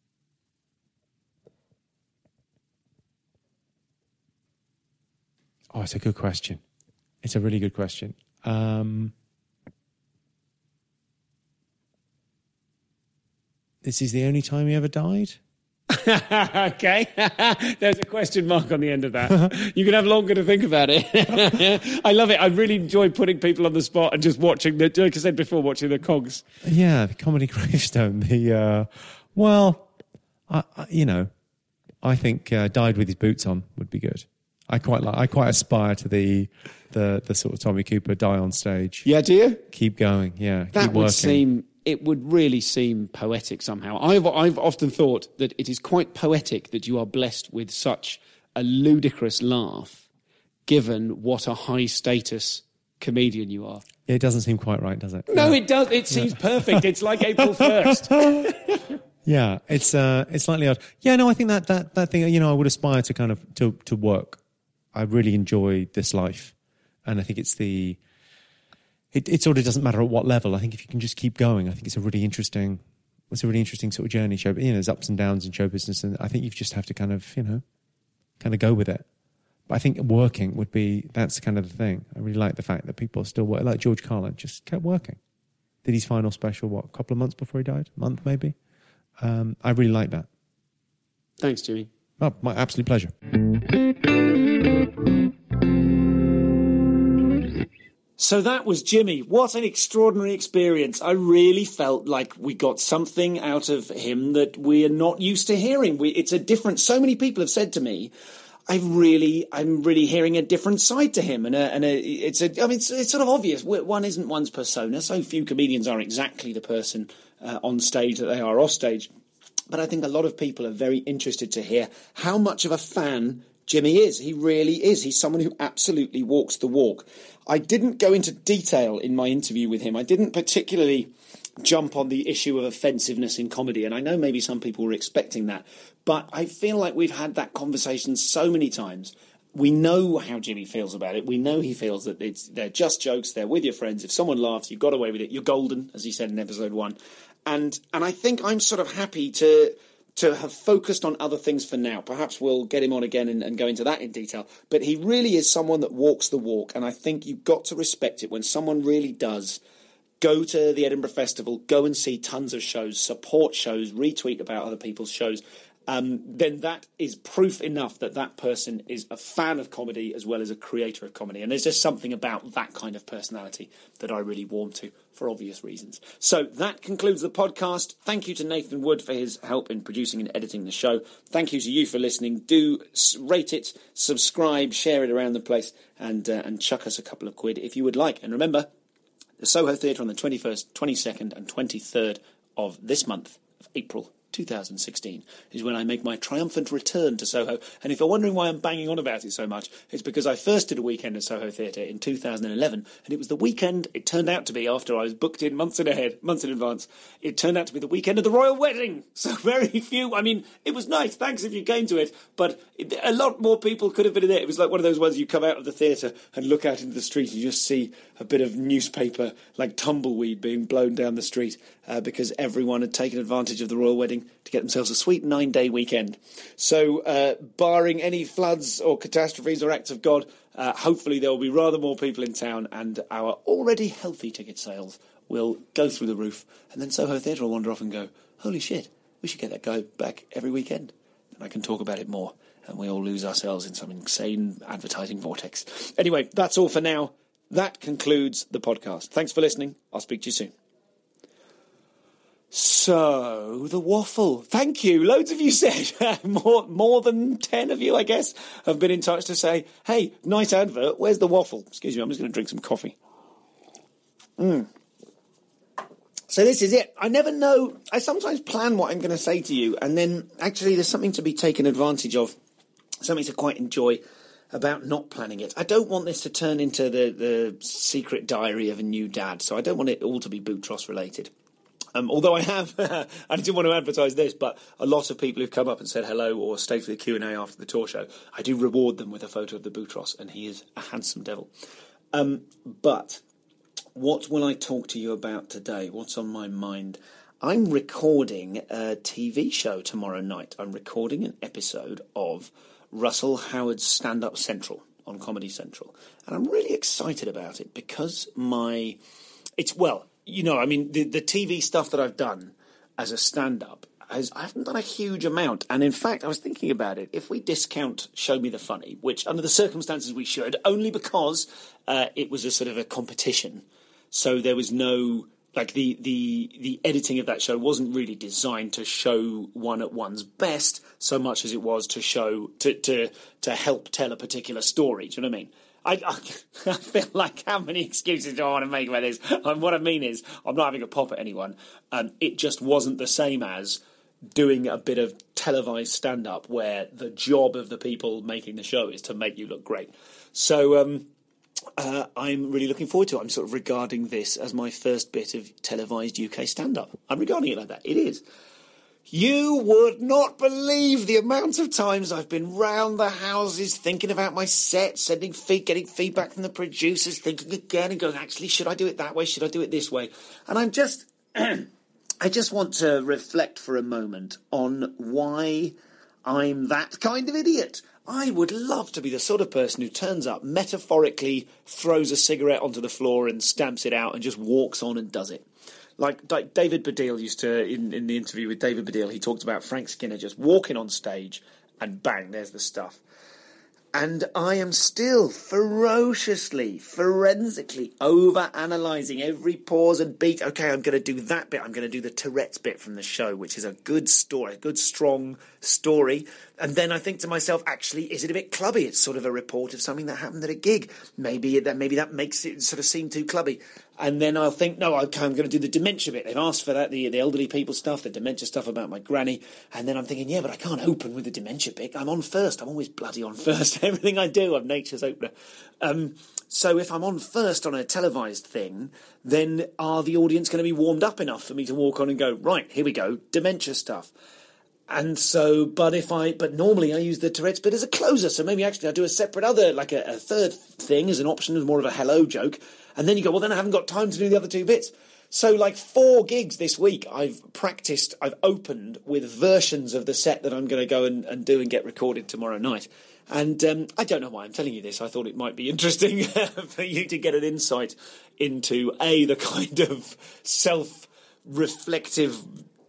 Oh, it's a good question. It's a really good question. Um, this is the only time he ever died? Okay. There's a question mark on the end of that. You can have longer to think about it. I love it. I really enjoy putting people on the spot and just watching, the, like I said before, watching the cogs. Yeah, the comedy gravestone. The uh, Well, I, I, you know, I think uh, died with his boots on would be good. I quite like. I quite aspire to the the the sort of Tommy Cooper die on stage. Yeah, do you? Keep going. Yeah, that keep would working. seem. It would really seem poetic somehow. I've I've often thought that it is quite poetic that you are blessed with such a ludicrous laugh, given what a high status comedian you are. It doesn't seem quite right, does it? No, yeah. it does. It seems perfect. It's like April first. Yeah, it's uh, it's slightly odd. Yeah, no, I think that that that thing. You know, I would aspire to kind of to to work. I really enjoy this life, and I think it's the. It, it sort of doesn't matter at what level. I think if you can just keep going, I think it's a really interesting, it's a really interesting sort of journey. Show, you know, there's ups and downs in show business, and I think you just have to kind of, you know, kind of go with it. But I think working would be, that's kind of the thing. I really like the fact that people are still working, like George Carlin, just kept working. Did his final special, what, a couple of months before he died? A month maybe? Um, I really like that. Thanks, Jimmy. Oh, my absolute pleasure. So that was Jimmy. What an extraordinary experience. I really felt like we got something out of him that we are not used to hearing. We, it's a different, so many people have said to me, I really, I'm really hearing a different side to him. And, a, and a, it's a, I mean, it's, it's sort of obvious. One isn't one's persona. So few comedians are exactly the person uh, on stage that they are off stage. But I think a lot of people are very interested to hear how much of a fan Jimmy is. He really is. He's someone who absolutely walks the walk. I didn't go into detail in my interview with him. I didn't particularly jump on the issue of offensiveness in comedy, and I know maybe some people were expecting that, but I feel like we've had that conversation so many times. We know how Jimmy feels about it. We know he feels that it's they're just jokes, they're with your friends. If someone laughs, you've got away with it. You're golden, as he said in episode one. And and I think I'm sort of happy to... to have focused on other things for now. Perhaps we'll get him on again and, and go into that in detail. But he really is someone that walks the walk, and I think you've got to respect it when someone really does go to the Edinburgh Festival, go and see tons of shows, support shows, retweet about other people's shows, um, then that is proof enough that that person is a fan of comedy as well as a creator of comedy. And there's just something about that kind of personality that I really warm to for obvious reasons. So that concludes the podcast. Thank you to Nathan Wood for his help in producing and editing the show. Thank you to you for listening. Do rate it, subscribe, share it around the place, and uh, and chuck us a couple of quid if you would like. And remember, the Soho Theatre on the twenty-first, twenty-second and twenty-third of this month of April two thousand sixteen is when I make my triumphant return to Soho. And if you're wondering why I'm banging on about it so much, it's because I first did a weekend at Soho Theatre in two thousand eleven, and it was the weekend it turned out to be, after I was booked in months in ahead, months in advance, it turned out to be the weekend of the royal wedding. So very few, I mean, it was nice, thanks if you came to it, but it, a lot more people could have been in it. It was like one of those ones you come out of the theatre and look out into the street and you just see a bit of newspaper, like tumbleweed, being blown down the street uh, because everyone had taken advantage of the royal wedding to get themselves a sweet nine-day weekend. So, uh, barring any floods or catastrophes or acts of God, uh, hopefully there will be rather more people in town, and our already healthy ticket sales will go through the roof, and then Soho Theatre will wander off and go, holy shit, we should get that guy back every weekend. And I can talk about it more, and we all lose ourselves in some insane advertising vortex. Anyway, that's all for now. That concludes the podcast. Thanks for listening. I'll speak to you soon. So, the waffle. Thank you. Loads of you said, more more than ten of you, I guess, have been in touch to say, hey, nice advert, where's the waffle? Excuse me, I'm just going to drink some coffee. Mm. So this is it. I never know. I sometimes plan what I'm going to say to you, and then actually there's something to be taken advantage of, something to quite enjoy about not planning it. I don't want this to turn into the, the secret diary of a new dad, so I don't want it all to be Boutros related. Um, although I have, I didn't want to advertise this, but a lot of people who've come up and said hello or stayed for the Q and A after the tour show, I do reward them with a photo of the Boutros, and he is a handsome devil. Um, but what will I talk to you about today? What's on my mind? I'm recording a T V show tomorrow night. I'm recording an episode of Russell Howard's Stand Up Central on Comedy Central. And I'm really excited about it because my... It's, well... You know, I mean, the, the T V stuff that I've done as a stand-up, has, I haven't done a huge amount. And in fact, I was thinking about it. If we discount Show Me the Funny, which under the circumstances we should, only because uh, it was a sort of a competition. So there was no, like the, the, the editing of that show wasn't really designed to show one at one's best so much as it was to show, to, to, to help tell a particular story. Do you know what I mean? I, I, I feel like how many excuses do I want to make about this? And what I mean is, I'm not having a pop at anyone. Um, it just wasn't the same as doing a bit of televised stand-up where the job of the people making the show is to make you look great. So um, uh, I'm really looking forward to it. I'm sort of regarding this as my first bit of televised U K stand-up. I'm regarding it like that. It is. You would not believe the amount of times I've been round the houses thinking about my set, sending feed, getting feedback from the producers, thinking again and going, actually, should I do it that way? Should I do it this way? And I'm just, I just want to reflect for a moment on why I'm that kind of idiot. I would love to be the sort of person who turns up, metaphorically throws a cigarette onto the floor and stamps it out and just walks on and does it. Like David Baddiel used to, in, in the interview with David Baddiel, he talked about Frank Skinner just walking on stage and bang, there's the stuff. And I am still ferociously, forensically over-analysing every pause and beat. Okay, I'm going to do that bit. I'm going to do the Tourette's bit from the show, which is a good story, a good, strong story. And then I think to myself, actually, is it a bit clubby? It's sort of a report of something that happened at a gig. Maybe that, maybe that makes it sort of seem too clubby. And then I'll think, no, okay, I'm going to do the dementia bit. They've asked for that, the, the elderly people stuff, the dementia stuff about my granny. And then I'm thinking, yeah, but I can't open with the dementia bit. I'm on first. I'm always bloody on first. Everything I do, I'm nature's opener. Um, so if I'm on first on a televised thing, then are the audience going to be warmed up enough for me to walk on and go, right, here we go, dementia stuff. And so, but if I, but normally I use the Tourette's bit as a closer. So maybe actually I do a separate other, like a, a third thing as an option, as more of a hello joke. And then you go, well, then I haven't got time to do the other two bits. So like four gigs this week, I've practiced, I've opened with versions of the set that I'm going to go and, and do and get recorded tomorrow night. And um, I don't know why I'm telling you this. I thought it might be interesting for you to get an insight into, A, the kind of self-reflective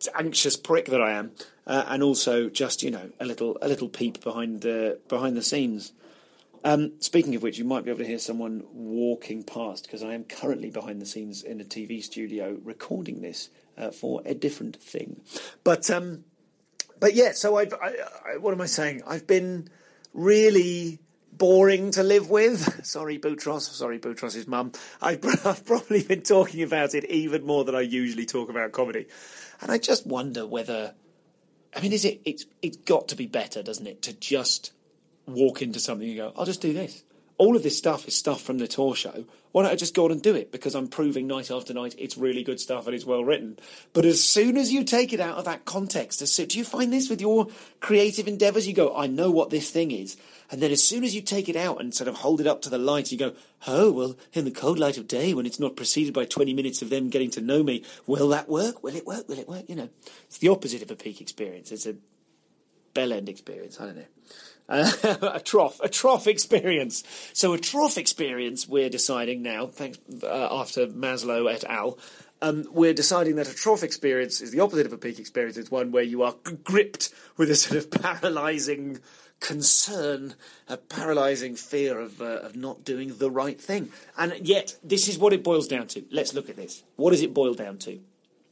anxious prick that I am, uh, and also just, you know, a little a little peep behind the behind the scenes. Um, speaking of which, you might be able to hear someone walking past, because I am currently behind the scenes in a T V studio recording this uh, for a different thing. But um, but yeah, so I've I, I, what am I saying? I've been really boring to live with. Sorry, Boutros. Sorry, Boutros' mum. I've, I've probably been talking about it even more than I usually talk about comedy. And I just wonder whether, I mean, is it, it's, it's got to be better, doesn't it, to just walk into something and go, I'll just do this. All of this stuff is stuff from the tour show. Why don't I just go on and do it? Because I'm proving night after night it's really good stuff and it's well written. But as soon as you take it out of that context, as soon, do you find this with your creative endeavours? You go, I know what this thing is. And then as soon as you take it out and sort of hold it up to the light, you go, oh, well, in the cold light of day, when it's not preceded by twenty minutes of them getting to know me, will that work? Will it work? Will it work? You know, it's the opposite of a peak experience. It's a bell end experience. I don't know. Uh, a trough, a trough experience. So a trough experience, we're deciding now, thanks uh, after Maslow et al., um, we're deciding that a trough experience is the opposite of a peak experience. It's one where you are g- gripped with a sort of paralysing concern, a paralysing fear of, uh, of not doing the right thing. And yet, this is what it boils down to. Let's look at this. What does it boil down to?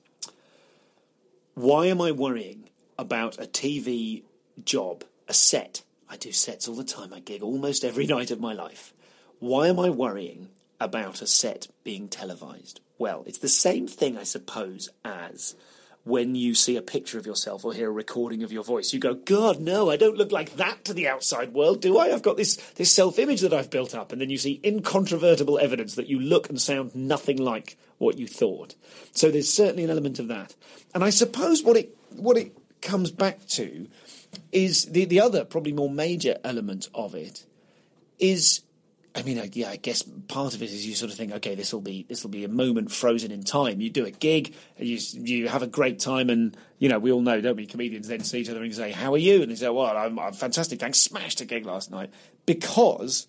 Why am I worrying about a T V job, a set? I do sets all the time. I gig almost every night of my life. Why am I worrying about a set being televised? Well, it's the same thing, I suppose, as when you see a picture of yourself or hear a recording of your voice. You go, God, no, I don't look like that to the outside world, do I? I've got this, this self-image that I've built up. And then you see incontrovertible evidence that you look and sound nothing like what you thought. So there's certainly an element of that. And I suppose what it what it comes back to is the, the other, probably more major element of it is, I mean, I, yeah, I guess part of it is you sort of think, okay, this will be this will be a moment frozen in time. You do a gig, and you you have a great time, and you know we all know, don't we? Comedians then see each other and say, "How are you?" And they say, "Well, I'm, I'm fantastic, thanks. Smashed a gig last night," because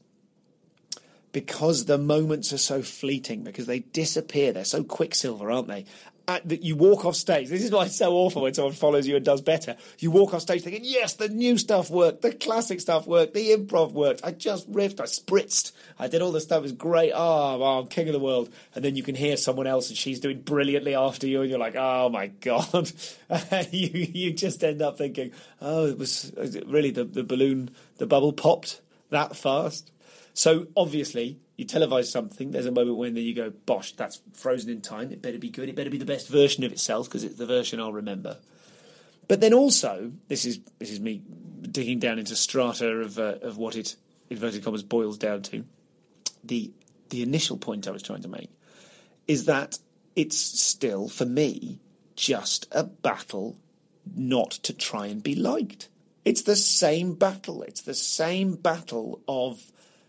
because the moments are so fleeting, because they disappear. They're so quicksilver, aren't they? At, that you walk off stage. This is why it's so awful when someone follows you and does better. You walk off stage thinking, yes, the new stuff worked, the classic stuff worked, the improv worked, I just riffed, I spritzed, I did all the stuff, it was great, oh, oh, I'm king of the world. And then you can hear someone else and she's doing brilliantly after you and you're like, oh my God. you you just end up thinking, oh, it was really the, the balloon, the bubble popped that fast. So obviously, you televise something, there's a moment when you go, bosh, that's frozen in time, it better be good, it better be the best version of itself, because it's the version I'll remember. But then also, this is this is me digging down into strata of uh, of what it, inverted commas, boils down to. The the initial point I was trying to make is that it's still, for me, just a battle not to try and be liked. It's the same battle, it's the same battle of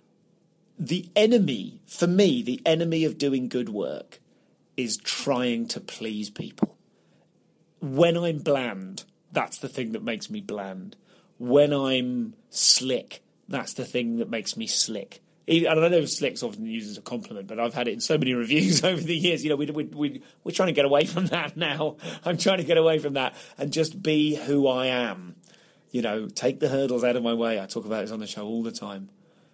the enemy, for me, the enemy of doing good work is trying to please people. When I'm bland, that's the thing that makes me bland. When I'm slick, that's the thing that makes me slick. And I know slick's often used as a compliment, but I've had it in so many reviews over the years. You know, we, we, we, we're trying to get away from that now. I'm trying to get away from that and just be who I am. You know, take the hurdles out of my way. I talk about this on the show all the time.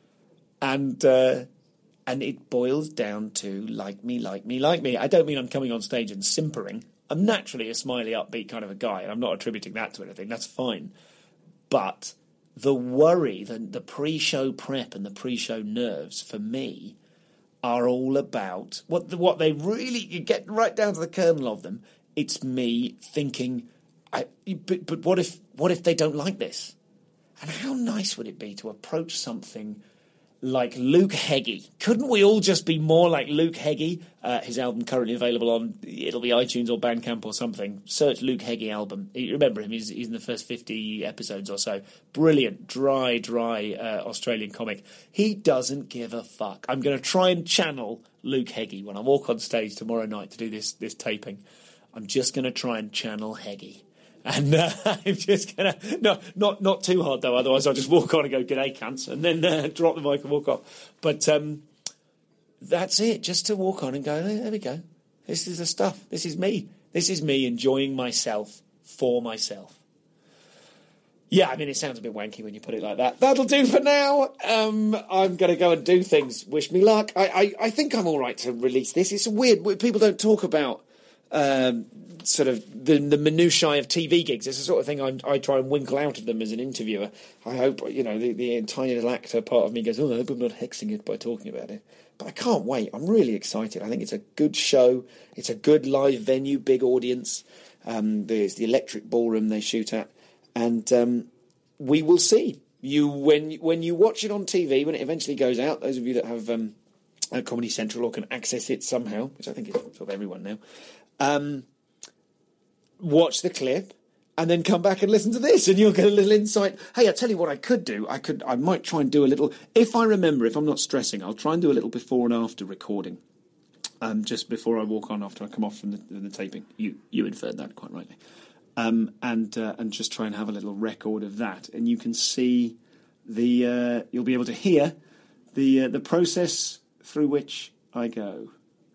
And uh, and it boils down to like me, like me, like me. I don't mean I'm coming on stage and simpering. I'm naturally a smiley, upbeat kind of a guy, and I'm not attributing that to anything. That's fine. But the worry, the, the pre-show prep and the pre-show nerves, for me, are all about what what they really, you get right down to the kernel of them. It's me thinking, I, but, but what if what if they don't like this? And how nice would it be to approach something like Luke Heggie? Couldn't we all just be more like Luke Heggie? Uh, his album currently available on, it'll be iTunes or Bandcamp or something. Search Luke Heggie album. You remember him, he's, he's in the first fifty episodes or so. Brilliant, dry, dry uh, Australian comic. He doesn't give a fuck. I'm going to try and channel Luke Heggie when I walk on stage tomorrow night to do this, this taping. I'm just going to try and channel Heggie. And uh, I'm just going to... No, not not too hard, though. Otherwise, I'll just walk on and go, g'day, cunts, and then uh, drop the mic and walk off. But um, that's it. Just to walk on and go, there we go. This is the stuff. This is me. This is me enjoying myself for myself. Yeah, I mean, it sounds a bit wanky when you put it like that. That'll do for now. Um, I'm going to go and do things. Wish me luck. I, I, I think I'm all right to release this. It's weird. People don't talk about um, sort of the, the minutiae of T V gigs. It's the sort of thing I'm, I try and winkle out of them as an interviewer. I hope, you know, the, the tiny little actor part of me goes, oh, I hope I'm not hexing it by talking about it. But I can't wait. I'm really excited. I think it's a good show. It's a good live venue, big audience. Um, there's the Electric Ballroom they shoot at. And um, we will see you when when you watch it on T V, when it eventually goes out. Those of you that have um, uh, Comedy Central or can access it somehow, which I think is sort of everyone now, um, watch the clip and then come back and listen to this, and you'll get a little insight. Hey, I tell you what, I could do. I could. I might try and do a little. If I remember, if I'm not stressing, I'll try and do a little before and after recording, um, just before I walk on after I come off from the, the taping. You you inferred that quite rightly. Um, and uh, and just try and have a little record of that, and you can see the uh, you'll be able to hear the uh, the process through which I go.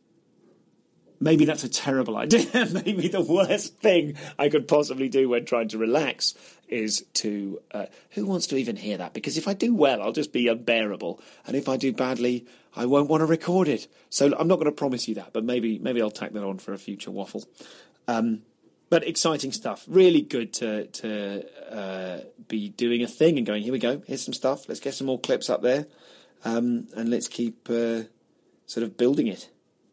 Maybe that's a terrible idea. Maybe the worst thing I could possibly do when trying to relax is to uh, who wants to even hear that? Because if I do well, I'll just be unbearable, and if I do badly, I won't want to record it. So I'm not going to promise you that, but maybe maybe I'll tack that on for a future waffle. Um, But exciting stuff. Really good to to uh, be doing a thing and going, here we go, here's some stuff. Let's get some more clips up there. Um, and let's keep uh, sort of building it.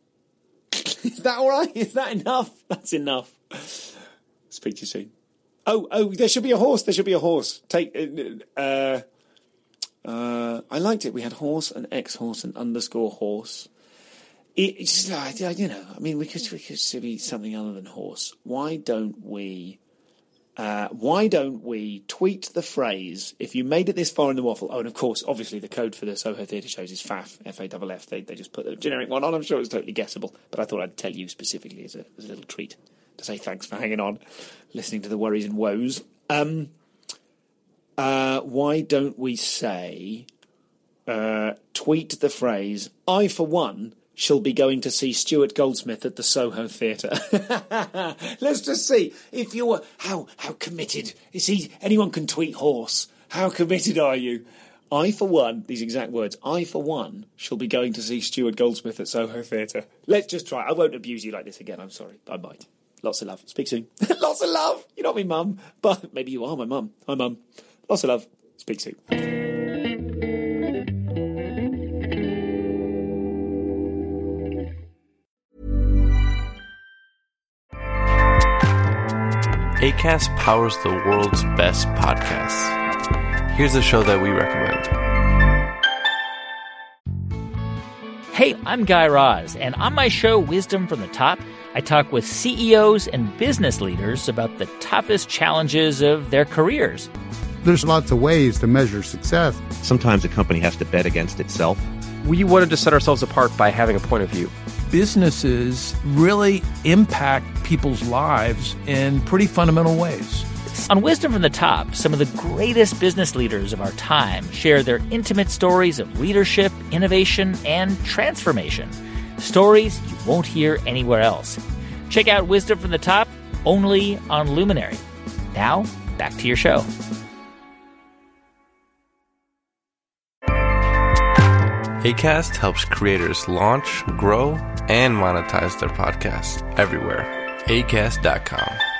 Is that all right? Is that enough? That's enough. Speak to you soon. Oh, oh, there should be a horse. There should be a horse. Take. Uh, uh, I liked it. We had horse and ex-horse and underscore horse. It's just, you know, I mean, we could we could be something other than horse. Why don't we? Uh, why don't we tweet the phrase? If you made it this far in the waffle, oh, and of course, obviously, the code for the Soho Theatre shows is F A F, F A F F. They they just put the generic one on. I'm sure it's totally guessable, but I thought I'd tell you specifically as a as a little treat to say thanks for hanging on, listening to the worries and woes. Um, uh, why don't we say? Uh, tweet the phrase. I for one. Shall be going to see Stuart Goldsmith at the Soho Theatre. Let's just see if you're how how committed is he. Anyone can tweet horse. How committed are you? I for one, these exact words. I for one shall be going to see Stuart Goldsmith at Soho Theatre. Let's just try. I won't abuse you like this again. I'm sorry. I might. Lots of love. Speak soon. Lots of love. You're not my mum, but maybe you are my mum. Hi mum. Lots of love. Speak soon. Acast powers the world's best podcasts. Here's a show that we recommend. Hey, I'm Guy Raz, and on my show, Wisdom from the Top, I talk with C E Os and business leaders about the toughest challenges of their careers. There's lots of ways to measure success. Sometimes a company has to bet against itself. We wanted to set ourselves apart by having a point of view. Businesses really impact people's lives in pretty fundamental ways. On Wisdom from the Top, some of the greatest business leaders of our time share their intimate stories of leadership, innovation, and transformation. Stories you won't hear anywhere else. Check out Wisdom from the Top only on Luminary. Now, back to your show. Acast helps creators launch, grow, and monetize their podcasts everywhere. Acast dot com.